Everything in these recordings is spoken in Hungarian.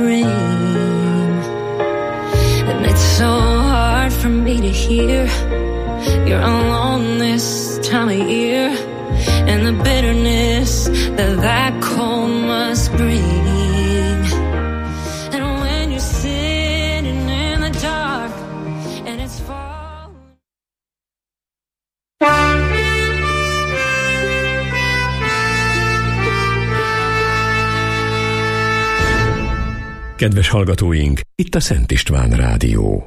bring. And it's so hard for me to hear you're alone this time of year, and the bitterness that cold must bring. And when you're sitting in the dark and it's falling. Kedves hallgatóink, itt a Szent István Rádió.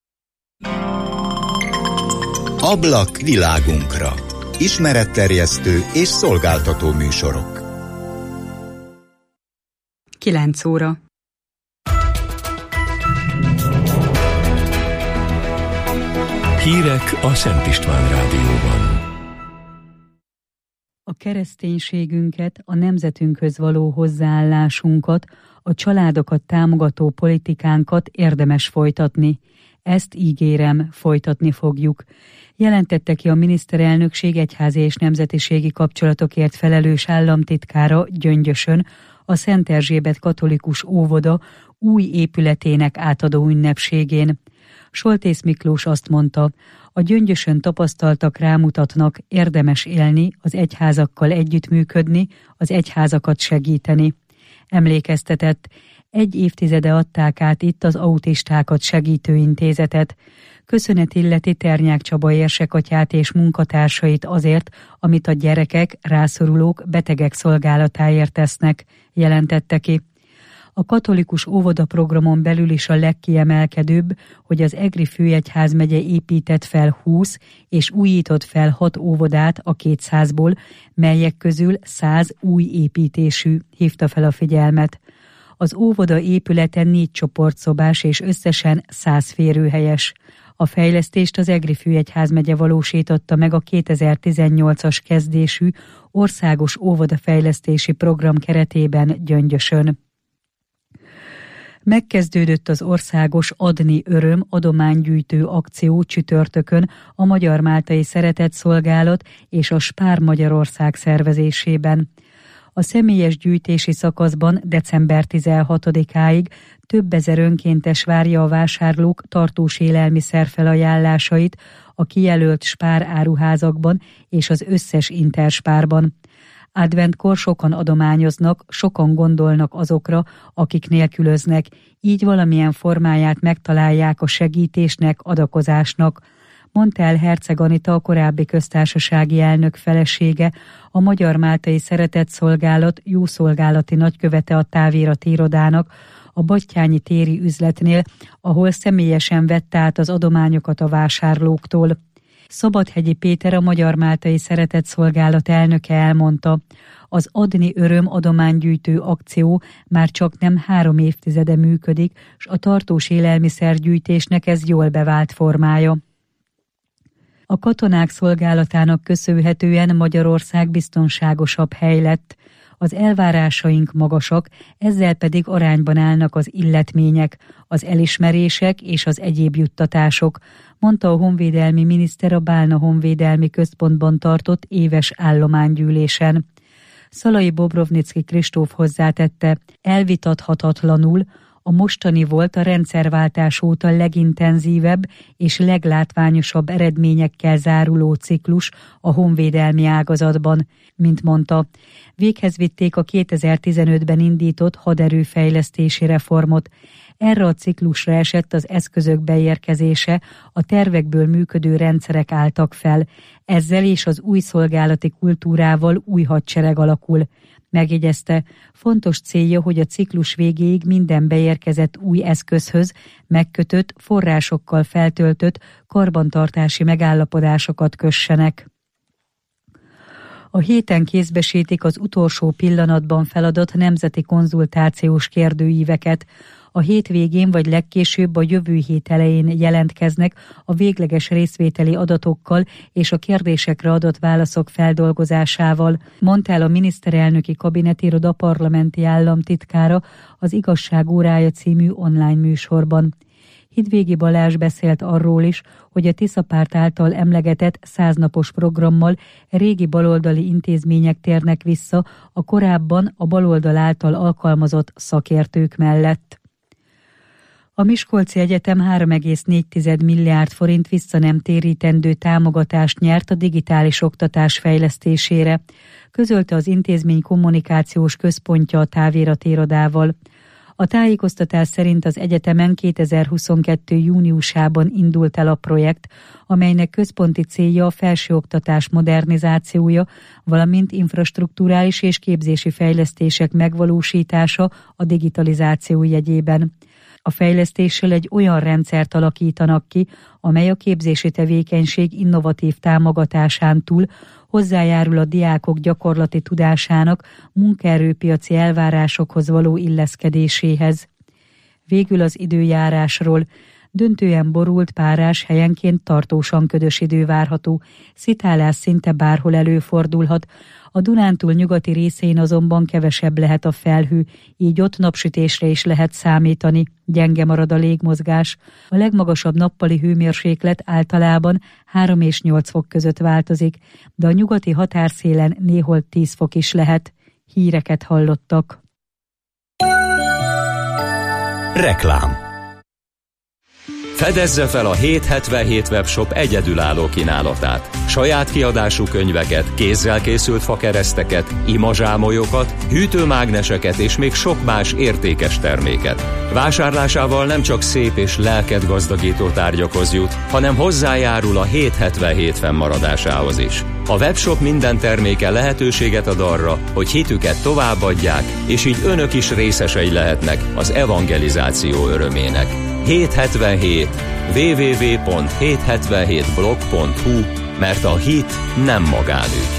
Ablak világunkra. Ismeretterjesztő és szolgáltató műsorok. 9 óra. Hírek a Szent István Rádióban. A kereszténységünket, a nemzetünkhöz való hozzáállásunkat, a családokat támogató politikánkat érdemes folytatni. Ezt ígérem, folytatni fogjuk. Jelentette ki a miniszterelnökség egyházi és nemzetiségi kapcsolatokért felelős államtitkára Gyöngyösön a Szent Erzsébet katolikus óvoda új épületének átadó ünnepségén. Soltész Miklós azt mondta, a Gyöngyösön tapasztaltak rámutatnak, érdemes élni, az egyházakkal együttműködni, az egyházakat segíteni. Emlékeztetett, 1 évtizede adták át itt az autistákat segítő intézetet. Köszönet illeti Ternyák Csaba érsekatyát és munkatársait azért, amit a gyerekek, rászorulók, betegek szolgálatáért tesznek, jelentette ki. A katolikus óvodaprogramon belül is a legkiemelkedőbb, hogy az Egri főegyházmegye épített fel 20 és újított fel 6 óvodát a 200-ból, melyek közül 100 új építésű, hívta fel a figyelmet. Az óvoda épülete 4 csoportszobás és összesen 100 férőhelyes. A fejlesztést az Egri főegyházmegye valósította meg a 2018-as kezdésű országos óvodafejlesztési program keretében Gyöngyösön. Megkezdődött az országos Adni Öröm adománygyűjtő akció csütörtökön a Magyar-Máltai Szeretetszolgálat és a Spár Magyarország szervezésében. A személyes gyűjtési szakaszban december 16-áig több ezer önkéntes várja a vásárlók tartós élelmiszer felajánlásait a kijelölt Spár áruházakban és az összes Interspárban. Adventkor sokan adományoznak, sokan gondolnak azokra, akik nélkülöznek, így valamilyen formáját megtalálják a segítésnek, adakozásnak, mondta el Herceg Anita, a korábbi köztársasági elnök felesége, a Magyar-Máltai Szeretetszolgálat jószolgálati nagykövete a távirati irodának, a Battyányi téri üzletnél, ahol személyesen vette át az adományokat a vásárlóktól. Szabadhegyi Péter, a Magyar-Máltai Szeretetszolgálat elnöke elmondta, az Adni Öröm adománygyűjtő akció már csak nem 3 évtizede működik, s a tartós élelmiszergyűjtésnek ez jól bevált formája. A katonák szolgálatának köszönhetően Magyarország biztonságosabb hely lett. Az elvárásaink magasak, ezzel pedig arányban állnak az illetmények, az elismerések és az egyéb juttatások, mondta a honvédelmi miniszter a Bálna Honvédelmi Központban tartott éves állománygyűlésen. Szalai Bobrovnicki Kristóf hozzátette, elvitathatatlanul a mostani volt a rendszerváltás óta legintenzívebb és leglátványosabb eredményekkel záruló ciklus a honvédelmi ágazatban, mint mondta. Véghez vitték a 2015-ben indított haderőfejlesztési reformot. Erre a ciklusra esett az eszközök beérkezése, a tervekből működő rendszerek álltak fel. Ezzel és az új szolgálati kultúrával új hadsereg alakul. Megjegyezte, fontos célja, hogy a ciklus végéig minden beérkezett új eszközhöz megkötött, forrásokkal feltöltött karbantartási megállapodásokat kössenek. A héten kézbesítik az utolsó pillanatban feladott nemzeti konzultációs kérdőíveket. A hétvégén vagy legkésőbb a jövő hét elején jelentkeznek a végleges részvételi adatokkal és a kérdésekre adott válaszok feldolgozásával, mondta el a miniszterelnöki kabinetiroda parlamenti államtitkára az Igazság órája című online műsorban. Hidvégi Balázs beszélt arról is, hogy a Tisza Párt által emlegetett 100 napos programmal régi baloldali intézmények térnek vissza a korábban a baloldal által alkalmazott szakértők mellett. A Miskolci Egyetem 3,4 milliárd forint visszanemtérítendő támogatást nyert a digitális oktatás fejlesztésére, közölte az intézmény kommunikációs központja a táviratirodával. A tájékoztatás szerint az egyetemen 2022. júniusában indult el a projekt, amelynek központi célja a felsőoktatás modernizációja, valamint infrastrukturális és képzési fejlesztések megvalósítása a digitalizáció jegyében. A fejlesztéssel egy olyan rendszert alakítanak ki, amely a képzési tevékenység innovatív támogatásán túl hozzájárul a diákok gyakorlati tudásának, munkaerőpiaci elvárásokhoz való illeszkedéséhez. Végül az időjárásról. Döntően borult, párás, helyenként tartósan ködös idő várható, szitálás szinte bárhol előfordulhat. A Dunántúl nyugati részén azonban kevesebb lehet a felhő, így ott napsütésre is lehet számítani, gyenge marad a légmozgás. A legmagasabb nappali hőmérséklet általában 3 és 8 fok között változik, de a nyugati határszélen néhol 10 fok is lehet. Híreket hallottak. Reklám. Fedezze fel a 777 webshop egyedülálló kínálatát. Saját kiadású könyveket, kézzel készült fakereszteket, imazsámolyokat, hűtőmágneseket és még sok más értékes terméket. Vásárlásával nem csak szép és lelket gazdagító tárgyakhoz jut, hanem hozzájárul a 777 fennmaradásához is. A webshop minden terméke lehetőséget ad arra, hogy hitüket továbbadják, és így önök is részesei lehetnek az evangelizáció örömének. 777 www.777blog.hu, mert a hit nem magánügy.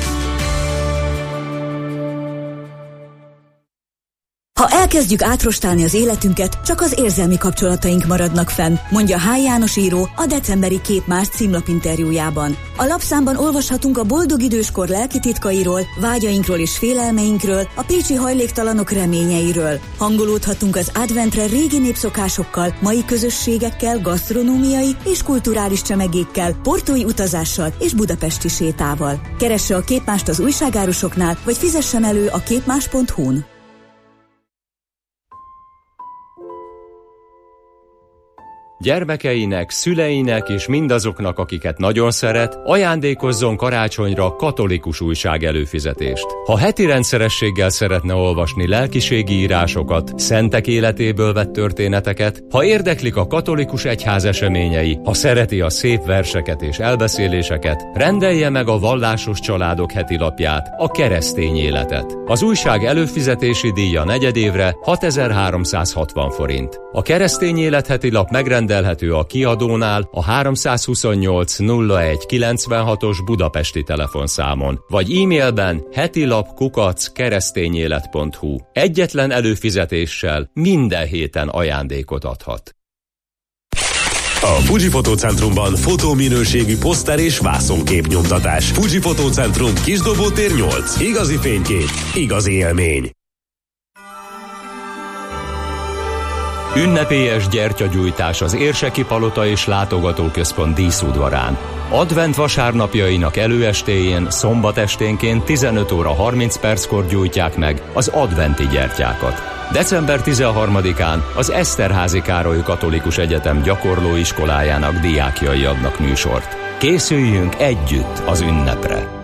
Ha elkezdjük átrostálni az életünket, csak az érzelmi kapcsolataink maradnak fenn, mondja H. János író a decemberi Kép Más címlapinterjújában. A lapszámban olvashatunk a boldog időskor lelki titkairól, vágyainkról és félelmeinkről, a pécsi hajléktalanok reményeiről. Hangolódhatunk az adventre régi népszokásokkal, mai közösségekkel, gasztronómiai és kulturális csemegékkel, portói utazással és budapesti sétával. Keresse a Kép Mást az újságárusoknál, vagy fizessen elő a képmás.hu-n. Gyermekeinek, szüleinek és mindazoknak, akiket nagyon szeret, ajándékozzon karácsonyra katolikus újság előfizetést. Ha heti rendszerességgel szeretne olvasni lelkiségi írásokat, szentek életéből vett történeteket, ha érdeklik a katolikus egyház eseményei, ha szereti a szép verseket és elbeszéléseket, rendelje meg a Vallásos Családok heti lapját, a Keresztény Életet. Az újság előfizetési díja negyedévre 6360 forint. A Keresztény Élet heti lap megrendelhető a kiadónál a 328 01 96-os budapesti telefonszámon, vagy e-mailben hetilap@keresztényélet.hu. Egyetlen előfizetéssel minden héten ajándékot adhat. A Fuji Fotócentrumban fotóminőségű poszter és vászonképnyomtatás. Fuji Fotócentrum, Kisdobótér 8. Igazi fénykép, igazi élmény. Ünnepélyes gyertyagyújtás az Érseki Palota és Látogatóközpont díszudvarán. Advent vasárnapjainak előestéjén, szombat esténként 15 óra 30 perckor gyújtják meg az adventi gyertyákat. December 13-án az Eszterházy Károly Katolikus Egyetem gyakorlóiskolájának diákjai adnak műsort. Készüljünk együtt az ünnepre!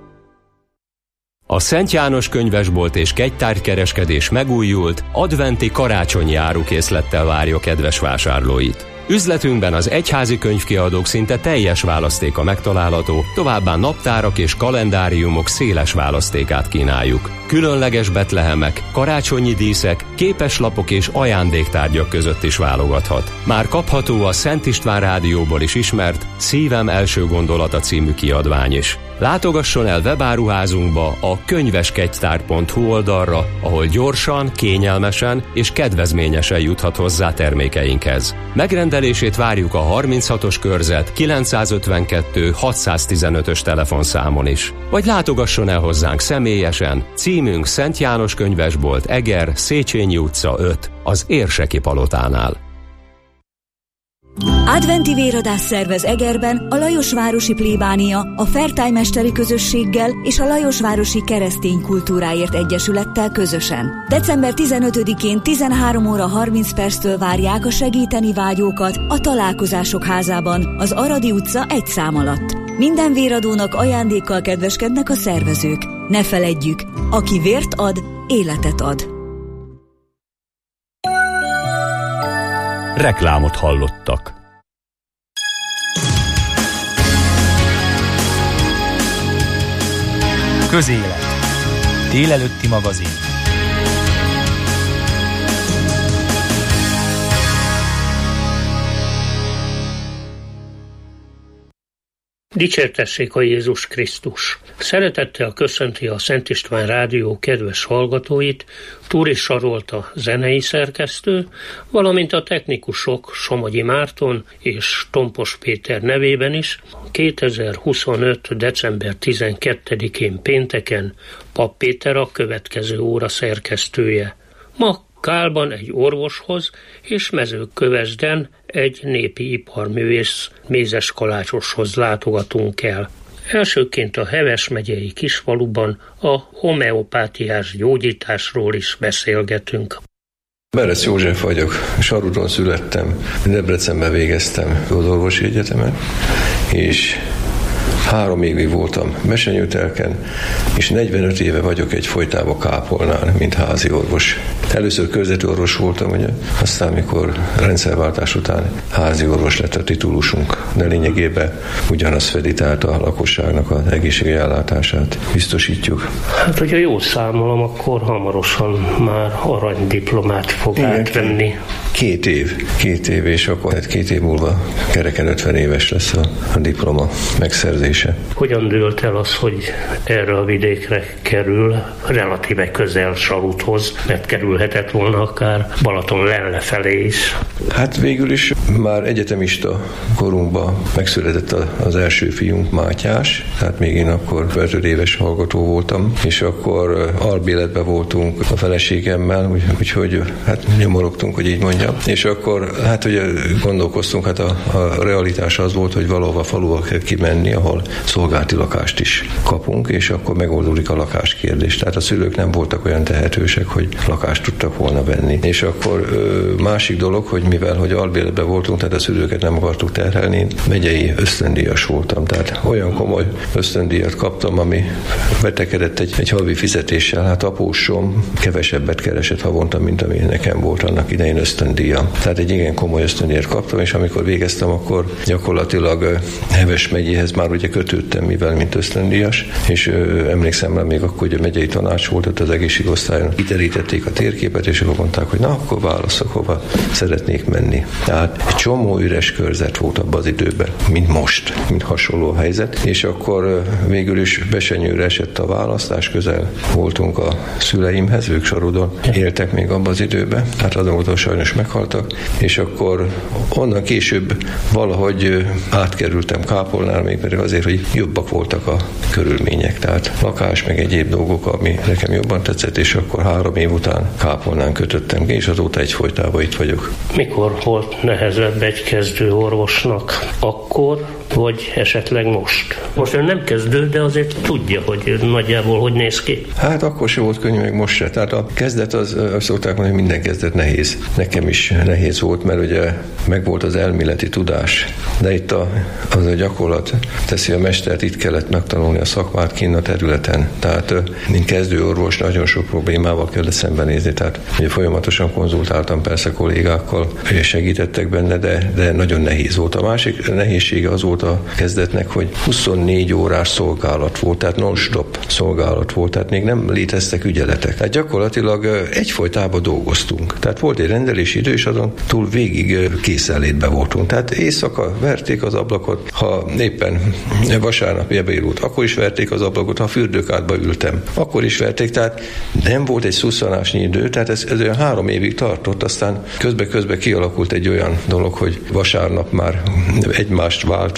A Szent János könyvesbolt és kegytárgykereskedés megújult, adventi karácsonyi árukészlettel várja kedves vásárlóit. Üzletünkben az egyházi könyvkiadók szinte teljes választéka megtalálható, továbbá naptárak és kalendáriumok széles választékát kínáljuk. Különleges betlehemek, karácsonyi díszek, képeslapok és ajándéktárgyak között is válogathat. Már kapható a Szent István Rádióból is ismert Szívem első gondolata című kiadvány is. Látogasson el webáruházunkba a könyveskegytár.hu oldalra, ahol gyorsan, kényelmesen és kedvezményesen juthat hozzá termékeinkhez. Megrendelését várjuk a 36-os körzet 952 615-ös telefonszámon is. Vagy látogasson el hozzánk személyesen, címünk Szent János könyvesbolt, Eger, Széchenyi utca 5, az Érseki Palotánál. Adventi véradás szervez Egerben a Lajosvárosi Plébánia, a Fertály Mesteri Közösséggel és a Lajosvárosi Keresztény Kultúráért Egyesülettel közösen. December 15-én 13 óra 30 perctől várják a segíteni vágyókat a Találkozások házában, az Aradi utca 1 szám alatt. Minden véradónak ajándékkal kedveskednek a szervezők. Ne feledjük, aki vért ad, életet ad. Reklámot hallottak. Közélet. Délelőtti magazin. Dicsértessék a Jézus Krisztus! Szeretettel köszönti a Szent István Rádió kedves hallgatóit Túri Sarolta zenei szerkesztő, valamint a technikusok Somogyi Márton és Tompos Péter nevében is 2025. december 12-én pénteken Papp Péter a következő óra szerkesztője. Ma Kálban egy orvoshoz és Mezőkövesden egy népi iparművész mézeskalácsoshoz látogatunk el. Elsőként a Heves megyei kisfaluban a homeopátiás gyógyításról is beszélgetünk. Beresz József vagyok, Sarudon születtem, Debrecenben végeztem az orvosi egyetemet, és 3 évig voltam Besenyőtelken, és 45 éve vagyok egyfolytában Kápolnán, mint házi orvos. Először körzeti orvos voltam, ugye, aztán mikor rendszerváltás után házi orvos lett a titulusunk, de lényegében ugyanaz fedi, tehát a lakosságnak az egészségi ellátását biztosítjuk. Hát, hogyha jól számolom, akkor hamarosan már aranydiplomát fog átvenni. 2 év, és akkor 2 év múlva kereken 50 éves lesz a diploma megszerzése. Hogyan dőlt el az, hogy erre a vidékre kerül, relatíve közel Saruthoz, mert kerülhetett volna akár Balaton lefelé is? Hát végül is már egyetemista korunkban megszületett az első fiunk, Mátyás, tehát még én akkor 5 éves hallgató voltam, és akkor albéletben voltunk a feleségemmel, úgyhogy hát nyomorogtunk, hogy így mondjam. És akkor hát ugye gondolkoztunk, hát a realitás az volt, hogy valahol a faluba kell kimenni, ahol szolgálati lakást is kapunk, és akkor megoldódik a lakáskérdés. Tehát a szülők nem voltak olyan tehetősek, hogy lakást tudtak volna venni. És akkor másik dolog, hogy mivel hogy albéletben voltunk, tehát a szülőket nem akartuk terhelni, megyei ösztöndíjas voltam. Tehát olyan komoly ösztöndíjat kaptam, ami vetekedett egy havi fizetéssel. Hát apósom kevesebbet keresett havonta, mint ami nekem volt annak idején ösztöndíja. Tehát egy igen komoly ösztöndíjat kaptam, és amikor végeztem, akkor gyakorlatilag Heves megyéhez már ugye kötődtem, mivel mint ösztöndíjas, és emlékszem rá még akkor, hogy a megyei tanács volt, ott az egészségosztályon kiterítették a térképet, és akkor mondták, hogy na, akkor válaszok, hova szeretnék menni. Tehát egy csomó üres körzet volt abban az időben, mint most, mint hasonló helyzet, és akkor végül is Besenyőre esett a választás, közel voltunk a szüleimhez, ők Sarudon éltek még abban az időben, hát azon sajnos meghaltak, és akkor onnan később valahogy átkerültem Kápolnál, még pedig azért, hogy jobbak voltak a körülmények, tehát lakás, meg egyéb dolgok, ami nekem jobban tetszett, és akkor 3 év után Kápolnán kötöttem ki, és azóta egyfolytában itt vagyok. Mikor volt nehezebb egy kezdő orvosnak? Akkor, vagy esetleg most? Most ön nem kezdő, de azért tudja, hogy nagyjából hogy néz ki. Hát akkor se volt könnyű, meg most se. Tehát a kezdet azt szokták mondani, hogy minden kezdet nehéz. Nekem is nehéz volt, mert ugye megvolt az elméleti tudás, de itt az a gyakorlat teszi a mestert, itt kellett megtanulni a szakmát kinn a területen. Tehát mint kezdő orvos nagyon sok problémával kellett szembenézni, tehát ugye folyamatosan konzultáltam persze kollégákkal, és segítettek benne, de nagyon nehéz volt. A másik nehézsége az volt a kezdetnek, hogy 24 órás szolgálat volt, tehát non-stop szolgálat volt, tehát még nem léteztek ügyeletek. Tehát gyakorlatilag egyfolytában dolgoztunk. Tehát volt egy rendelési idő, és azon túl végig készenlétben voltunk. Tehát éjszaka verték az ablakot, ha éppen vasárnap ebéd volt, akkor is verték az ablakot, ha fürdőkádba ültem, akkor is verték, tehát nem volt egy szusszanásnyi idő, tehát ez olyan 3 évig tartott, aztán közbe kialakult egy olyan dolog, hogy vasárnap már egymást váltva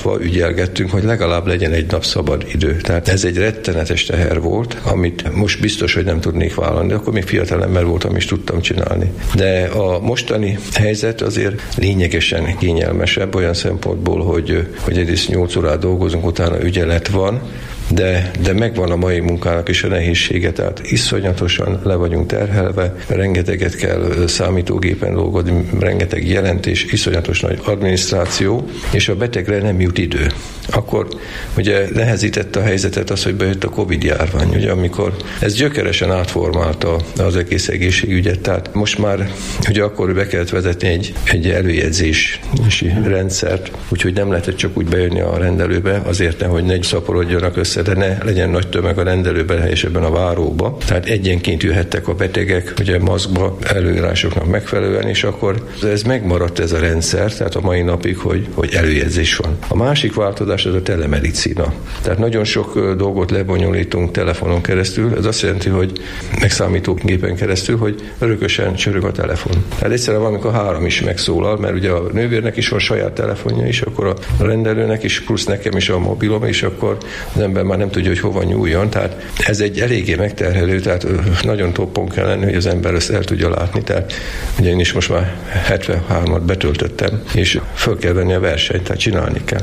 hónapban ügyelgettünk, hogy legalább legyen egy nap szabad idő. Tehát ez egy rettenetes teher volt, amit most biztos, hogy nem tudnék vállalni, de akkor még fiatal ember voltam, és tudtam csinálni. De a mostani helyzet azért lényegesen kényelmesebb olyan szempontból, hogy egyrészt 8 órát dolgozunk, utána ügyelet van, de megvan a mai munkának is a nehézsége, tehát iszonyatosan le vagyunk terhelve, rengeteget kell számítógépen dolgozni, rengeteg jelentés, iszonyatos nagy adminisztráció, és a betegre nem jut idő. Akkor ugye nehezítette a helyzetet az, hogy bejött a Covid-járvány, ugye, amikor ez gyökeresen átformálta az egész egészségügyet, tehát most már ugye akkor be kellett vezetni egy előjegyzési rendszert, úgyhogy nem lehetett csak úgy bejönni a rendelőbe, azért nehogy ne szaporodjanak össze, de ne legyen nagy tömeg a rendelőben, helyesebben a váróba. Tehát egyenként jöhettek a betegek, ugye maszkba, előírásoknak megfelelően, és akkor ez megmaradt ez a rendszer, tehát a mai napig, hogy előjegyzés van. A másik változás az a telemedicina. Tehát nagyon sok dolgot lebonyolítunk telefonon keresztül, ez azt jelenti, hogy megszámítógépen keresztül, hogy örökösen csörög a telefon. Tehát egyszerűen valamikor 3 is megszólal, mert ugye a nővérnek is van saját telefonja is, akkor a rendelőnek is, plusz nekem is a mobilom, és akkor az ember már nem tudja, hogy hova nyúljon, tehát ez egy eléggé megterhelő, tehát nagyon toppon kell lenni, hogy az ember ezt el tudja látni, tehát ugye én is most már 73-at betöltöttem, és föl kell venni a versenyt, tehát csinálni kell.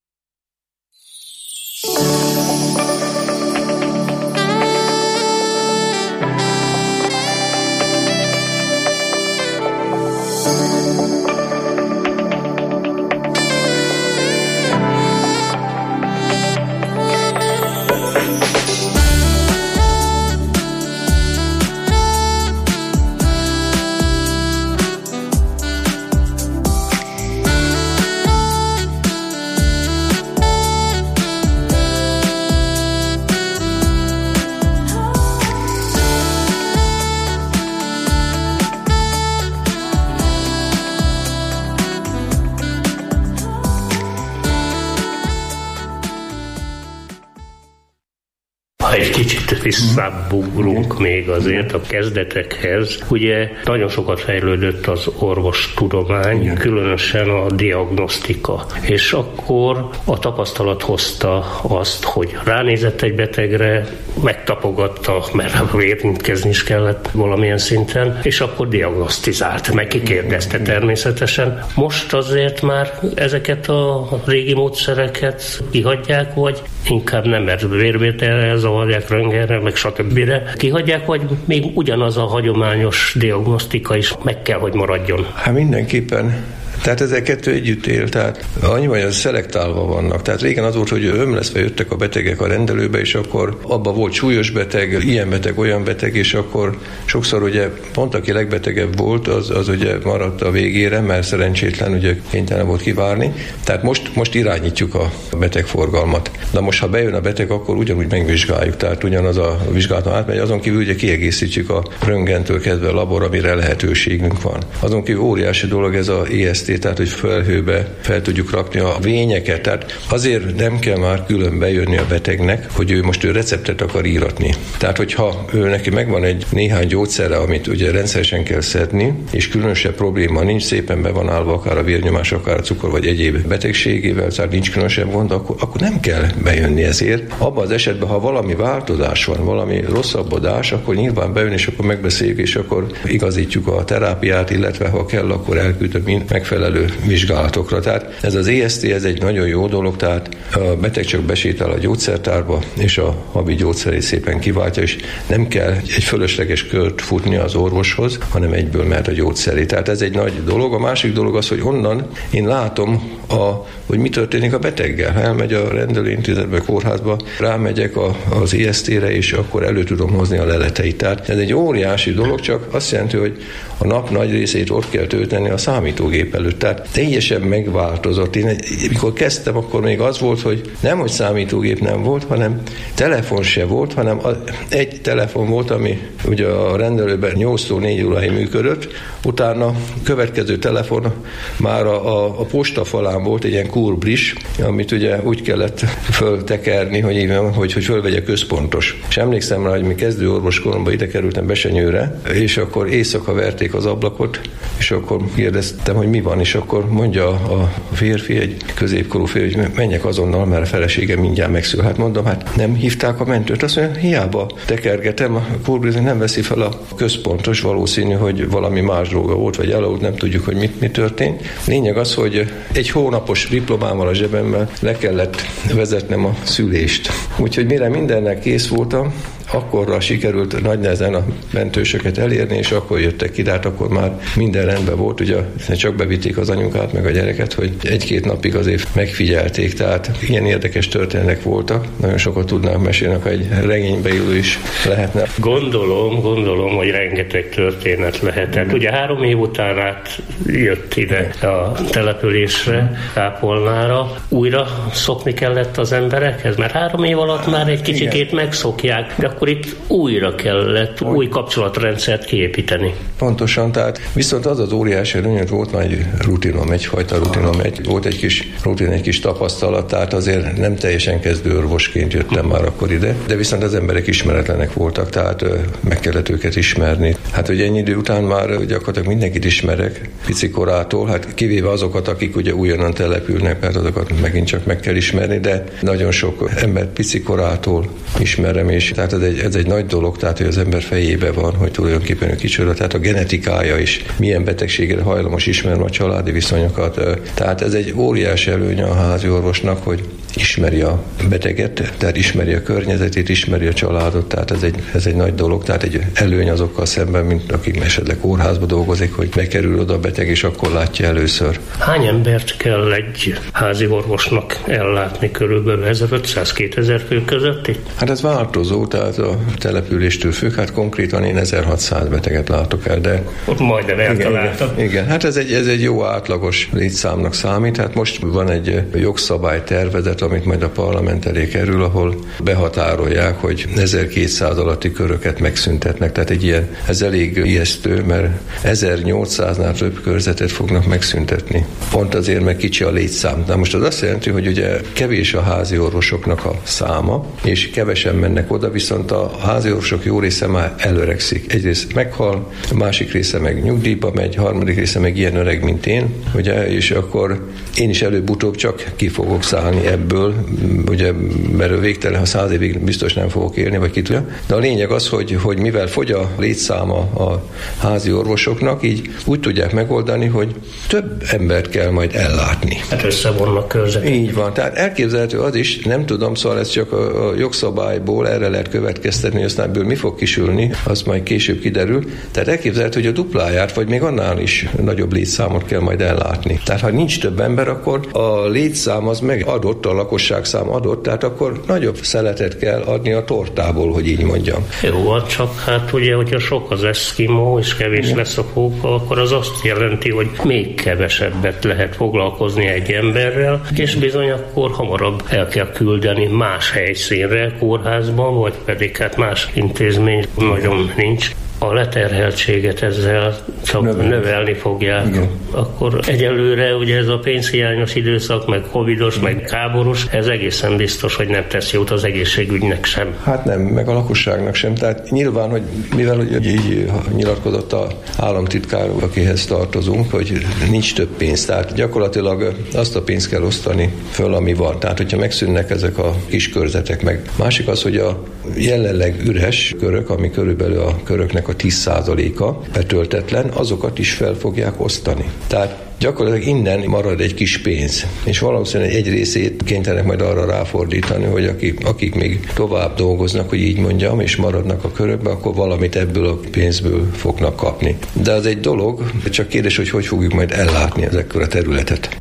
Egy kicsit visszabugrunk még azért a kezdetekhez. Ugye nagyon sokat fejlődött az orvostudomány, különösen a diagnosztika. És akkor a tapasztalat hozta azt, hogy ránézett egy betegre, megtapogatta, mert érintkezni is kellett valamilyen szinten, és akkor diagnosztizált, meg kikérdezte természetesen. Most azért már ezeket a régi módszereket kihagyják, vagy inkább nem, mert vérvételre zavarják, röntgenre, meg stb. Kihagyják, vagy még ugyanaz a hagyományos diagnosztika is meg kell, hogy maradjon? Hát mindenképpen. Tehát ezek kettő együtt él, tehát annyiban, hogy szelektálva vannak. Tehát régen az volt, hogy ömleszve jöttek a betegek a rendelőbe, és akkor abban volt súlyos beteg, ilyen beteg, olyan beteg, és akkor sokszor ugye pont aki legbetegebb volt, az ugye maradt a végére, mert szerencsétlen ugye kénytelen volt kivárni. Tehát most irányítjuk a betegforgalmat. De most, ha bejön a beteg, akkor ugyanúgy megvizsgáljuk, tehát ugyanaz a vizsgálaton átmegy, azon kívül ugye kiegészítjük a röntgentől kezdve a labor, amire lehetőségünk van. Azon kívül óriási dolog ez a EST, tehát hogy felhőbe fel tudjuk rakni a vényeket. Tehát azért nem kell már külön bejönni a betegnek, hogy ő most receptet akar íratni. Tehát hogyha neki megvan egy néhány gyógyszere, amit ugye rendszeresen kell szedni, és különösebb probléma nincs, szépen be van állva akár a vérnyomás, akár a cukor vagy egyéb betegségével, tehát nincs különösebb gond, akkor nem kell bejönni ezért. Abban az esetben, ha valami változás van, valami rosszabbodás, akkor nyilván bejön, és akkor megbeszéljük, és akkor igazítjuk a terápiát, illetve ha kell, akkor elküldöm megfelelő vizsgálatokra. Tehát ez az EST, ez egy nagyon jó dolog, tehát a beteg csak besétál a gyógyszertárba, és a havi gyógyszerét szépen kiváltja, és nem kell egy fölösleges kört futni az orvoshoz, hanem egyből mehet a gyógyszerét. Tehát ez egy nagy dolog. A másik dolog az, hogy onnan én látom, hogy mi történik a beteggel. Elmegy a rendelőintézetbe, kórházba, rámegyek az EST-re, és akkor elő tudom hozni a leleteit. Tehát ez egy óriási dolog, csak azt jelenti, hogy a nap nagy részét ott kell tölteni a számítógép előtt. Tehát teljesen megváltozott. Én mikor kezdtem, akkor még az volt, hogy nem, hogy számítógép nem volt, hanem telefon se volt, hanem egy telefon volt, ami ugye a rendelőben 8-tól 4 óráig működött, utána következő telefon már a postafalán volt egy ilyen kurbris, amit ugye úgy kellett föltekerni, hogy fölvegye központos. És emlékszem rá, hogy mi kezdő orvoskoromban ide kerültem Besenyőre, és akkor éjszaka verték az ablakot, és akkor kérdeztem, hogy mi van. van, és akkor mondja a férfi, egy középkorú férfi, hogy menjek azonnal, mert a felesége mindjárt megszül. Hát mondom, hát nem hívták a mentőt. Azt mondja, hiába tekergetem, a kórbrizik nem veszi fel a központos, valószínű, hogy valami más dolga volt, vagy elalud, nem tudjuk, hogy mi történt. Lényeg az, hogy egy hónapos diplomával a zsebemmel le kellett vezetnem a szülést. Úgyhogy mire mindennek kész voltam, akkorra sikerült nagy nehezen a mentősöket elérni, és akkor jöttek ki, de hát akkor már minden rendben volt, ugye csak bevitték az anyukát, meg a gyereket, hogy 1-2 napig azért megfigyelték, tehát ilyen érdekes történetek voltak, nagyon sokat tudnánk mesélni, akkor egy regénybe illő is lehetne. Gondolom, hogy rengeteg történet lehetett. Ugye 3 év után jött ide a településre, Kápolnára, újra szokni kellett az emberekhez, mert 3 év alatt már egy kicsikét megszokják, de akkor itt újra kellett új kapcsolatrendszert kiépíteni. Pontosan, tehát viszont az óriási előny, hogy volt már egy rutinom, egyfajta rutinom, volt egy kis tapasztalat, tehát azért nem teljesen kezdő orvosként jöttem már akkor ide, de viszont az emberek ismeretlenek voltak, tehát meg kellett őket ismerni. Hát ugye ennyi idő után már gyakorlatilag mindenkit ismerek, picikorától, hát kivéve azokat, akik ugye újonnan települnek, mert azokat megint csak meg kell ismerni, de nagyon sok ember picikorától ismerem, és tehát ez egy nagy dolog, tehát hogy az ember fejébe van, hogy tulajdonképpen ő kicsoda, tehát a genetikája is milyen betegségre hajlamos, ismerve a családi viszonyokat. Tehát ez egy óriási előny a házi orvosnak, hogy ismeri a beteget, tehát ismeri a környezetét, ismeri a családot, tehát ez egy nagy dolog, tehát egy előny azokkal szemben, mint akik esetleg kórházba dolgozik, hogy bekerül oda a beteg, és akkor látja először. Hány embert kell egy házi orvosnak ellátni körülbelül 1500-2000 fő között? Hát ez változó, tehát a településtől függ, hát konkrétan én 1600 beteget látok el, de... Ott majdnem eltaláltam. Igen, hát ez egy jó átlagos létszámnak számít, hát most van egy jogszabálytervezet, amit majd a parlament elé kerül, ahol behatárolják, hogy 1200 alatti köröket megszüntetnek, tehát egy ilyen, ez elég ijesztő, mert 1800-nál több körzetet fognak megszüntetni. Pont azért, mert kicsi a létszám. Na most az azt jelenti, hogy ugye kevés a házi orvosoknak a száma, és kevesen mennek oda, viszont a házi orvosok jó része már előregszik. Egyrészt meghal, a másik része meg nyugdíjba megy, harmadik része meg ilyen öreg, mint én, ugye, és akkor én is előbb-utóbb csak ki fogok szállni ebből, ugye, mert végtelen, ha 100 évig biztos nem fogok élni, vagy ki tudja. De a lényeg az, hogy mivel fogy a létszáma a házi orvosoknak, így úgy tudják megoldani, hogy több embert kell majd ellátni. Hát összevonnak körzetek. Így van. Tehát elképzelhető az is, nem tudom, szóval ez csak a jogszabályból erre lehet következtetni, hogy aztán ebből mi fog kisülni, az majd később kiderül. Tehát elképzelhető, hogy a dupláját, vagy még annál is nagyobb létszámot kell majd ellátni. Tehát ha nincs több ember, akkor a létszám az meg adott, a lakosságszám adott, tehát akkor nagyobb szeletet kell adni a tortából, hogy így mondjam. Jó, csak hát ugye, hogyha sok az eszkimó, és kevés lesz a fóka, akkor az azt jelenti, hogy még kevesebbet lehet foglalkozni egy emberrel, és bizony akkor hamarabb el kell küldeni más helyszínre, kórházban, vagy pedig hát más intézmény nagyon nincs. A leterheltséget ezzel csak növelni fogják. Igen. Akkor egyelőre ugye ez a pénzhiányos időszak, meg covidos, meg háborús, ez egészen biztos, hogy nem tesz jót az egészségügynek sem. Hát nem, meg a lakosságnak sem. Tehát nyilván, hogy mivel hogy így nyilatkozott az államtitkár, akihez tartozunk, hogy nincs több pénz. Tehát gyakorlatilag azt a pénzt kell osztani föl, ami van. Tehát, hogyha megszűnnek ezek a kis körzetek meg. Másik az, hogy a jelenleg üres körök, ami körülbelül a köröknek a 10%-a betöltetlen, azokat is fel fogják osztani. Tehát gyakorlatilag innen marad egy kis pénz, és valószínűleg egy részét kénytelenek majd arra ráfordítani, hogy akik még tovább dolgoznak, hogy így mondjam, és maradnak a körökbe, akkor valamit ebből a pénzből fognak kapni. De az egy dolog, csak kérdés, hogy fogjuk majd ellátni ezekkel a területet.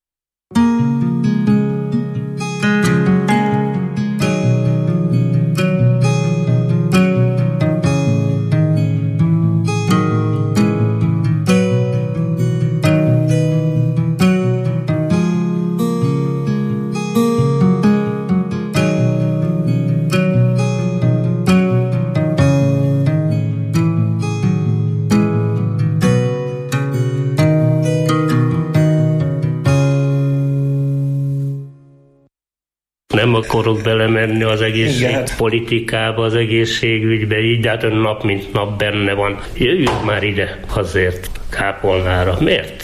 Nem akarok belemenni az egészségpolitikába, az egészségügybe, így, de hát ön nap mint nap benne van. Jöjjünk már ide azért Kápolnára. Miért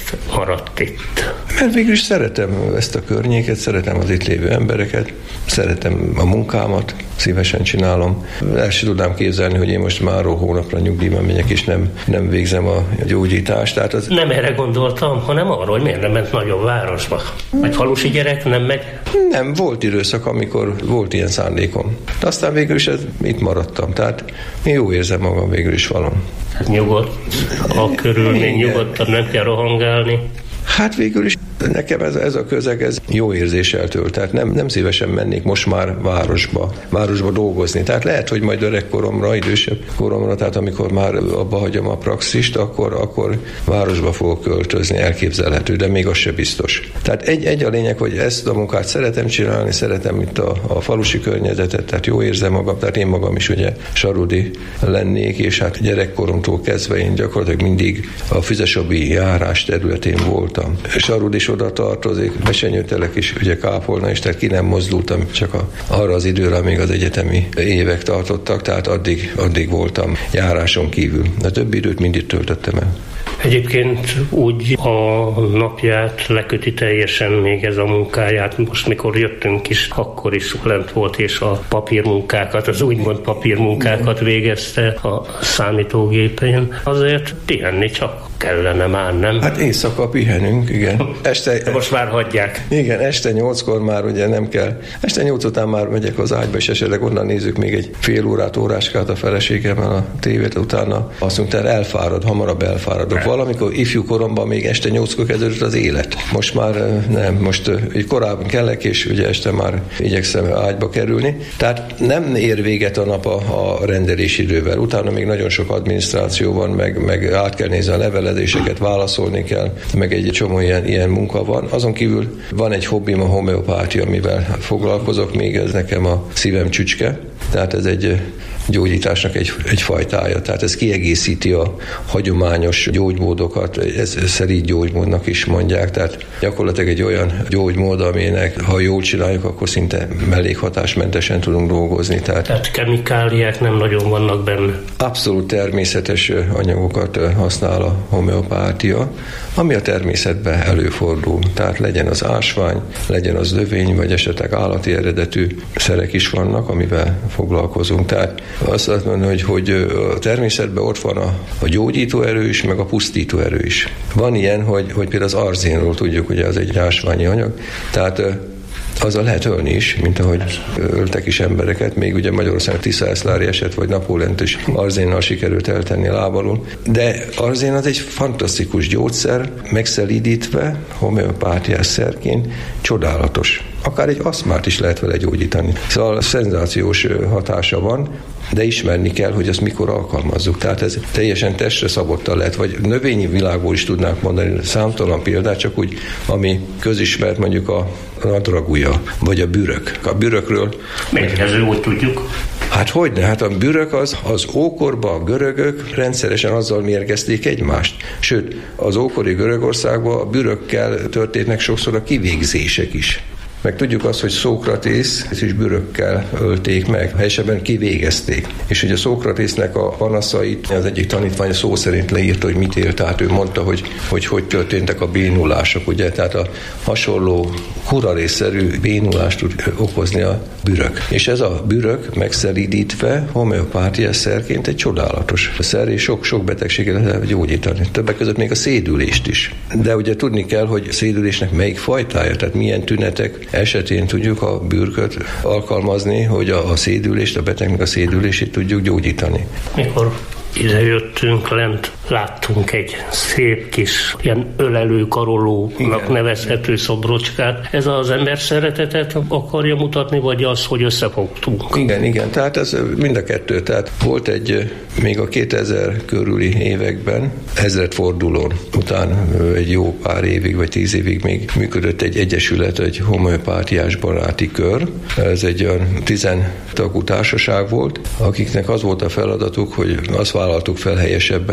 miért maradt itt? Mert végül is szeretem ezt a környéket, szeretem az itt lévő embereket, szeretem a munkámat, szívesen csinálom. El sem tudnám képzelni, hogy én most már hónapra nyugdíjban megyek, és nem végzem a gyógyítást. Tehát az... Nem erre gondoltam, hanem arra, hogy miért nem ment nagyobb városba. Vagy falusi gyerek nem megy? Nem, volt időszak, amikor volt ilyen szándékom. De aztán végül is itt maradtam. Tehát én jó érzem magam végül is valami. Nyugodt, a körülmény nyugodtan, nem kell rohangálni. Hát végül is nekem ez a közeg ez jó érzéssel tölt, tehát nem szívesen mennék most már városba dolgozni. Tehát lehet, hogy majd öregkoromra, idősebb koromra, tehát amikor már abba hagyom a praxist, akkor városba fogok költözni, elképzelhető, de még az se biztos. Tehát egy a lényeg, hogy ezt a munkát szeretem csinálni, szeretem itt a falusi környezetet, tehát jó érzem magam, tehát én magam is ugye sarudi lennék, és hát gyerekkoromtól kezdve én gyakorlatilag mindig a Füzesabi járás területén voltam. Sarud is oda tartozik, Besenyőtelek is, ugye Kápolna is, tehát ki nem mozdultam csak arra az időre, amíg az egyetemi évek tartottak, tehát addig voltam járáson kívül. A többi időt mindig töltöttem el. Egyébként úgy a napját leköti teljesen még ez a munkáját. Most mikor jöttünk is, akkor is lent volt, és a papírmunkákat, az úgymond papírmunkákat végezte a számítógépén. Azért pihenni csak kellene már, nem? Hát éjszaka pihenünk, igen. De most már hagyják. Igen, este 8-kor már ugye nem kell. Este 8 után már megyek az ágyba, és esetleg onnan nézzük még egy fél óráskát a feleségemmel a tévét, utána azt mondta, hamarabb elfáradok. Valamikor ifjú koromban még este 8-kor kezdődött az élet. Most már nem, most korábban kellek, és ugye este már igyekszem ágyba kerülni. Tehát nem ér véget a nap a rendelési idővel. Utána még nagyon sok adminisztráció van, meg át kell nézni a levelezéseket, válaszolni kell, meg egy csomó ilyen munka van. Azon kívül van egy hobbim, a homeopátia, amivel foglalkozok, még ez nekem a szívem csücske. Tehát ez egy gyógyításnak egy fajtája. Tehát ez kiegészíti a hagyományos gyógymódokat, ez szerint gyógymódnak is mondják. Tehát gyakorlatilag egy olyan gyógymód, aminek, ha jól csináljuk, akkor szinte mellékhatásmentesen tudunk dolgozni. Tehát kemikáliák nem nagyon vannak benne. Abszolút természetes anyagokat használ a homeopátia, ami a természetben előfordul. Tehát legyen az ásvány, legyen az növény, vagy esetleg állati eredetű szerek is vannak, amivel foglalkozunk. Tehát azt mondom, hogy a természetben ott van a gyógyító erő is, meg a pusztító erő is. Van ilyen, hogy például az arzénról tudjuk, hogy az egy ásványi anyag, tehát azzal lehet ölni is, mint ahogy öltek is embereket, még ugye Magyarországon Tisza-Eszlári eset, vagy Napóleont is arzénnal sikerült eltenni a lábalól. De arzén az egy fantasztikus gyógyszer, megszelídítve, homeopátiás szerként, csodálatos. Akár egy aszmát is lehet vele gyógyítani. Szóval szenzációs hatása van, de ismerni kell, hogy ezt mikor alkalmazzuk. Tehát ez teljesen testre szabottan lehet, vagy növényi világból is tudnánk mondani számtalan példát, csak úgy, ami közismert, mondjuk a nadragúja, vagy a bürök. A bürökről... Mérgező, úgy tudjuk. Hát hogyne, hát a bürök az ókorban a görögök rendszeresen azzal mérgezték egymást. Sőt, az ókori Görögországban a bürökkel történnek sokszor a kivégzések is. Meg tudjuk azt, hogy Szókratész is bürökkel ölték meg, helyesebben kivégezték. És ugye Szókratésznek a panaszait az egyik tanítvány szó szerint leírta, hogy mit élt, tehát ő mondta, hogy történtek a bénulások, ugye, tehát a hasonló kurarészszerű bénulást tud okozni a bürök. És ez a bürök megszelídítve homeopátiás szerként egy csodálatos szer, és sok betegséget lehet gyógyítani. Többek között még a szédülést is. De ugye tudni kell, hogy a szédülésnek melyik fajtája, tehát milyen tünetek esetén tudjuk a bürköt alkalmazni, hogy a szédülést, a betegnek a szédülését tudjuk gyógyítani. Mikor ide jöttünk lent, láttunk egy szép kis ilyen ölelő karolónak nevezhető szobrocskát. Ez az ember szeretetet akarja mutatni, vagy az, hogy összefogtunk? Igen, tehát ez mind a kettő. Tehát volt még a 2000 körüli években, ezredfordulón után egy jó pár évig, vagy 10 évig még működött egy egyesület, egy homeopátiás baráti kör. Ez egy olyan 10 tagú társaság volt, akiknek az volt a feladatuk, hogy azt vállaltuk fel helyesebben, hogy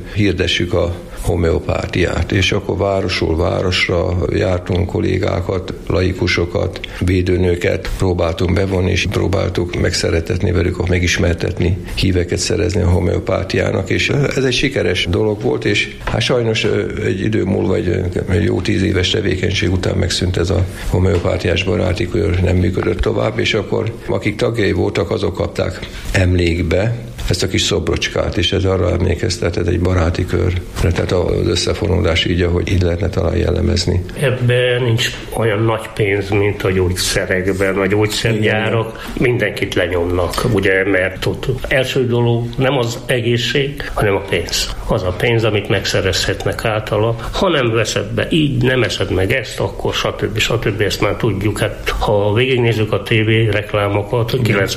hirdessük a homeopátiát, és akkor városról városra jártunk kollégákat, laikusokat, védőnőket próbáltunk bevonni, és próbáltuk megszeretetni velük, megismertetni, híveket szerezni a homeopátiának, és ez egy sikeres dolog volt, és hát sajnos egy idő múlva, egy jó 10 éves tevékenység után megszűnt ez a homeopátiás baráti kör, nem működött tovább, és akkor akik tagjai voltak, azok kapták emlékbe ezt a kis szobrocskát, és ez arra emlékeztetett egy baráti körre, tehát az összefonódás így, ahogy így lehetne talán jellemezni. Ebben nincs olyan nagy pénz, mint a gyógyszerekben, a gyógyszergyárak, mindenkit lenyomnak, ugye, mert ott első dolog nem az egészség, hanem a pénz. Az a pénz, amit megszerezhetnek általa. Ha nem veszed be így, nem eszed meg ezt, akkor stb. Ezt már tudjuk. Hát, ha végignézzük a TV reklámokat,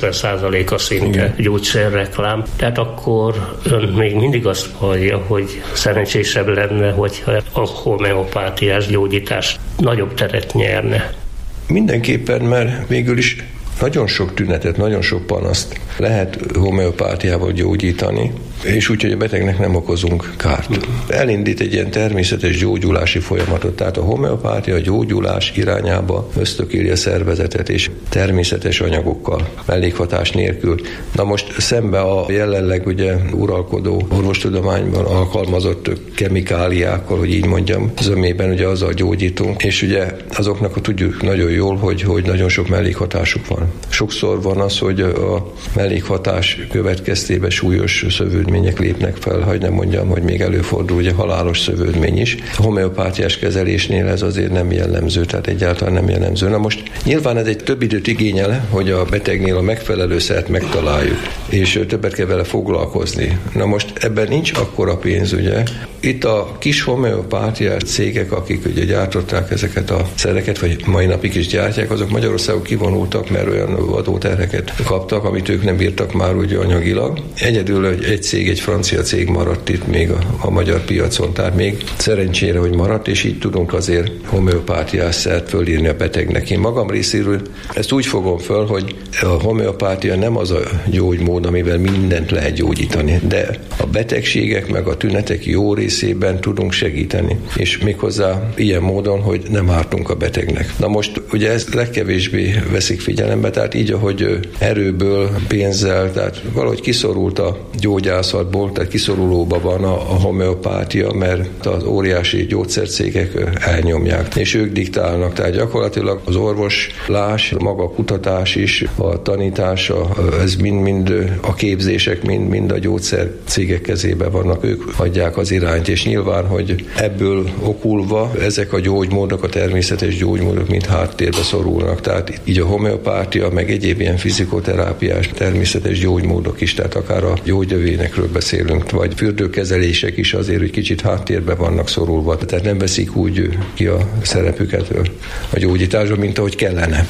90%-a szinte gyógyszerreklám, tehát akkor ön még mindig azt hallja, hogy szerencsésebb lenne, hogyha a homeopátiás gyógyítás nagyobb teret nyerne. Mindenképpen, mert végül is nagyon sok tünetet, nagyon sok panaszt lehet homeopátiával gyógyítani, és úgy, hogy a betegnek nem okozunk kárt. Elindít egy ilyen természetes gyógyulási folyamatot, tehát a homeopátia a gyógyulás irányába ösztökéli a szervezetet, és természetes anyagokkal, mellékhatás nélkül. Na most szembe a jelenleg ugye uralkodó orvostudományban alkalmazott kemikáliákkal, hogy így mondjam, zömében ugye azzal gyógyítunk, és ugye azoknak tudjuk nagyon jól, hogy nagyon sok mellékhatásuk van. Sokszor van az, hogy a mellékhatás következtében súlyos szövődmények lépnek fel, hogy nem mondjam, hogy még előfordul ugye halálos szövődmény is. A homeopátiás kezelésnél ez azért nem jellemző, tehát egyáltalán nem jellemző. Na most nyilván ez egy több időt igényel, hogy a betegnél a megfelelő szert megtaláljuk, és többet kell vele foglalkozni. Na most ebben nincs akkora pénz, ugye. Itt a kis homeopátiás cégek, akik ugye gyártották ezeket a szereket, vagy mai napig is gyártják, azok Magyarországon kivonultak, mert olyan adóterheket kaptak, amit ők nem bírtak már ugye anyagilag. Egyedül egy cég, egy francia cég maradt itt még a magyar piacon, tehát még szerencsére, hogy maradt, és így tudunk azért homeopátiás szert fölírni a betegnek. Én magam részéről ezt úgy fogom föl, hogy a homeopátia nem az a gyógymód, amivel mindent lehet gyógyítani, de a betegségek meg a tünetek jó részében tudunk segíteni, és méghozzá ilyen módon, hogy nem ártunk a betegnek. Na most ugye ezt legkevésbé veszik figyelembe, tehát így, ahogy erőből, pénzzel, tehát valahogy kiszorult a gyógyászatból, tehát kiszorulóban van a homeopátia, mert az óriási gyógyszercégek elnyomják, és ők diktálnak, tehát gyakorlatilag az orvoslás, maga a kutatás is, a tanítás, ez mind a képzések, mind a gyógyszercégek kezében vannak, ők adják az irányt, és nyilván, hogy ebből okulva ezek a gyógymódok, a természetes gyógymódok mind háttérbe szorulnak, tehát így a homeopátia, meg egyéb ilyen fizikoterápiás, természetes gyógymódok is, tehát akár a gyógynövényekről beszélünk, vagy fürdőkezelések is azért, hogy kicsit háttérbe vannak szorulva, tehát nem veszik úgy ki a szerepüket a gyógyításban, mint ahogy kellene.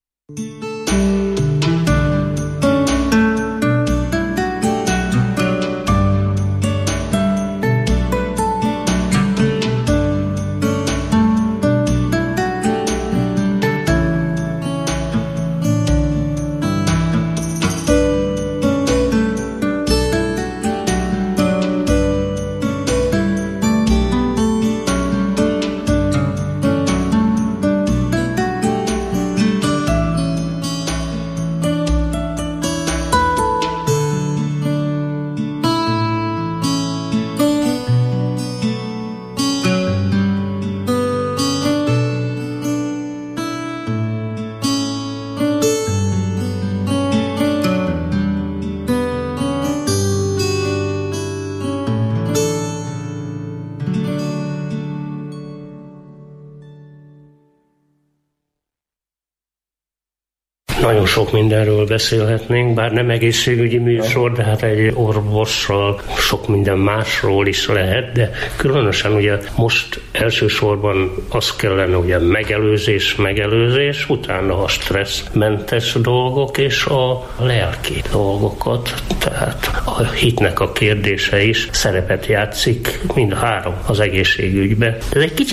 Nagyon sok mindenről beszélhetnénk, bár nem egészségügyi műsor, de hát egy orvossal sok minden másról is lehet, de különösen ugye most elsősorban az kellene, ugye megelőzés, utána a stresszmentes dolgok és a lelki dolgokat, tehát a hitnek a kérdése is szerepet játszik, mind a három az egészségügyben. Ez egy kicsit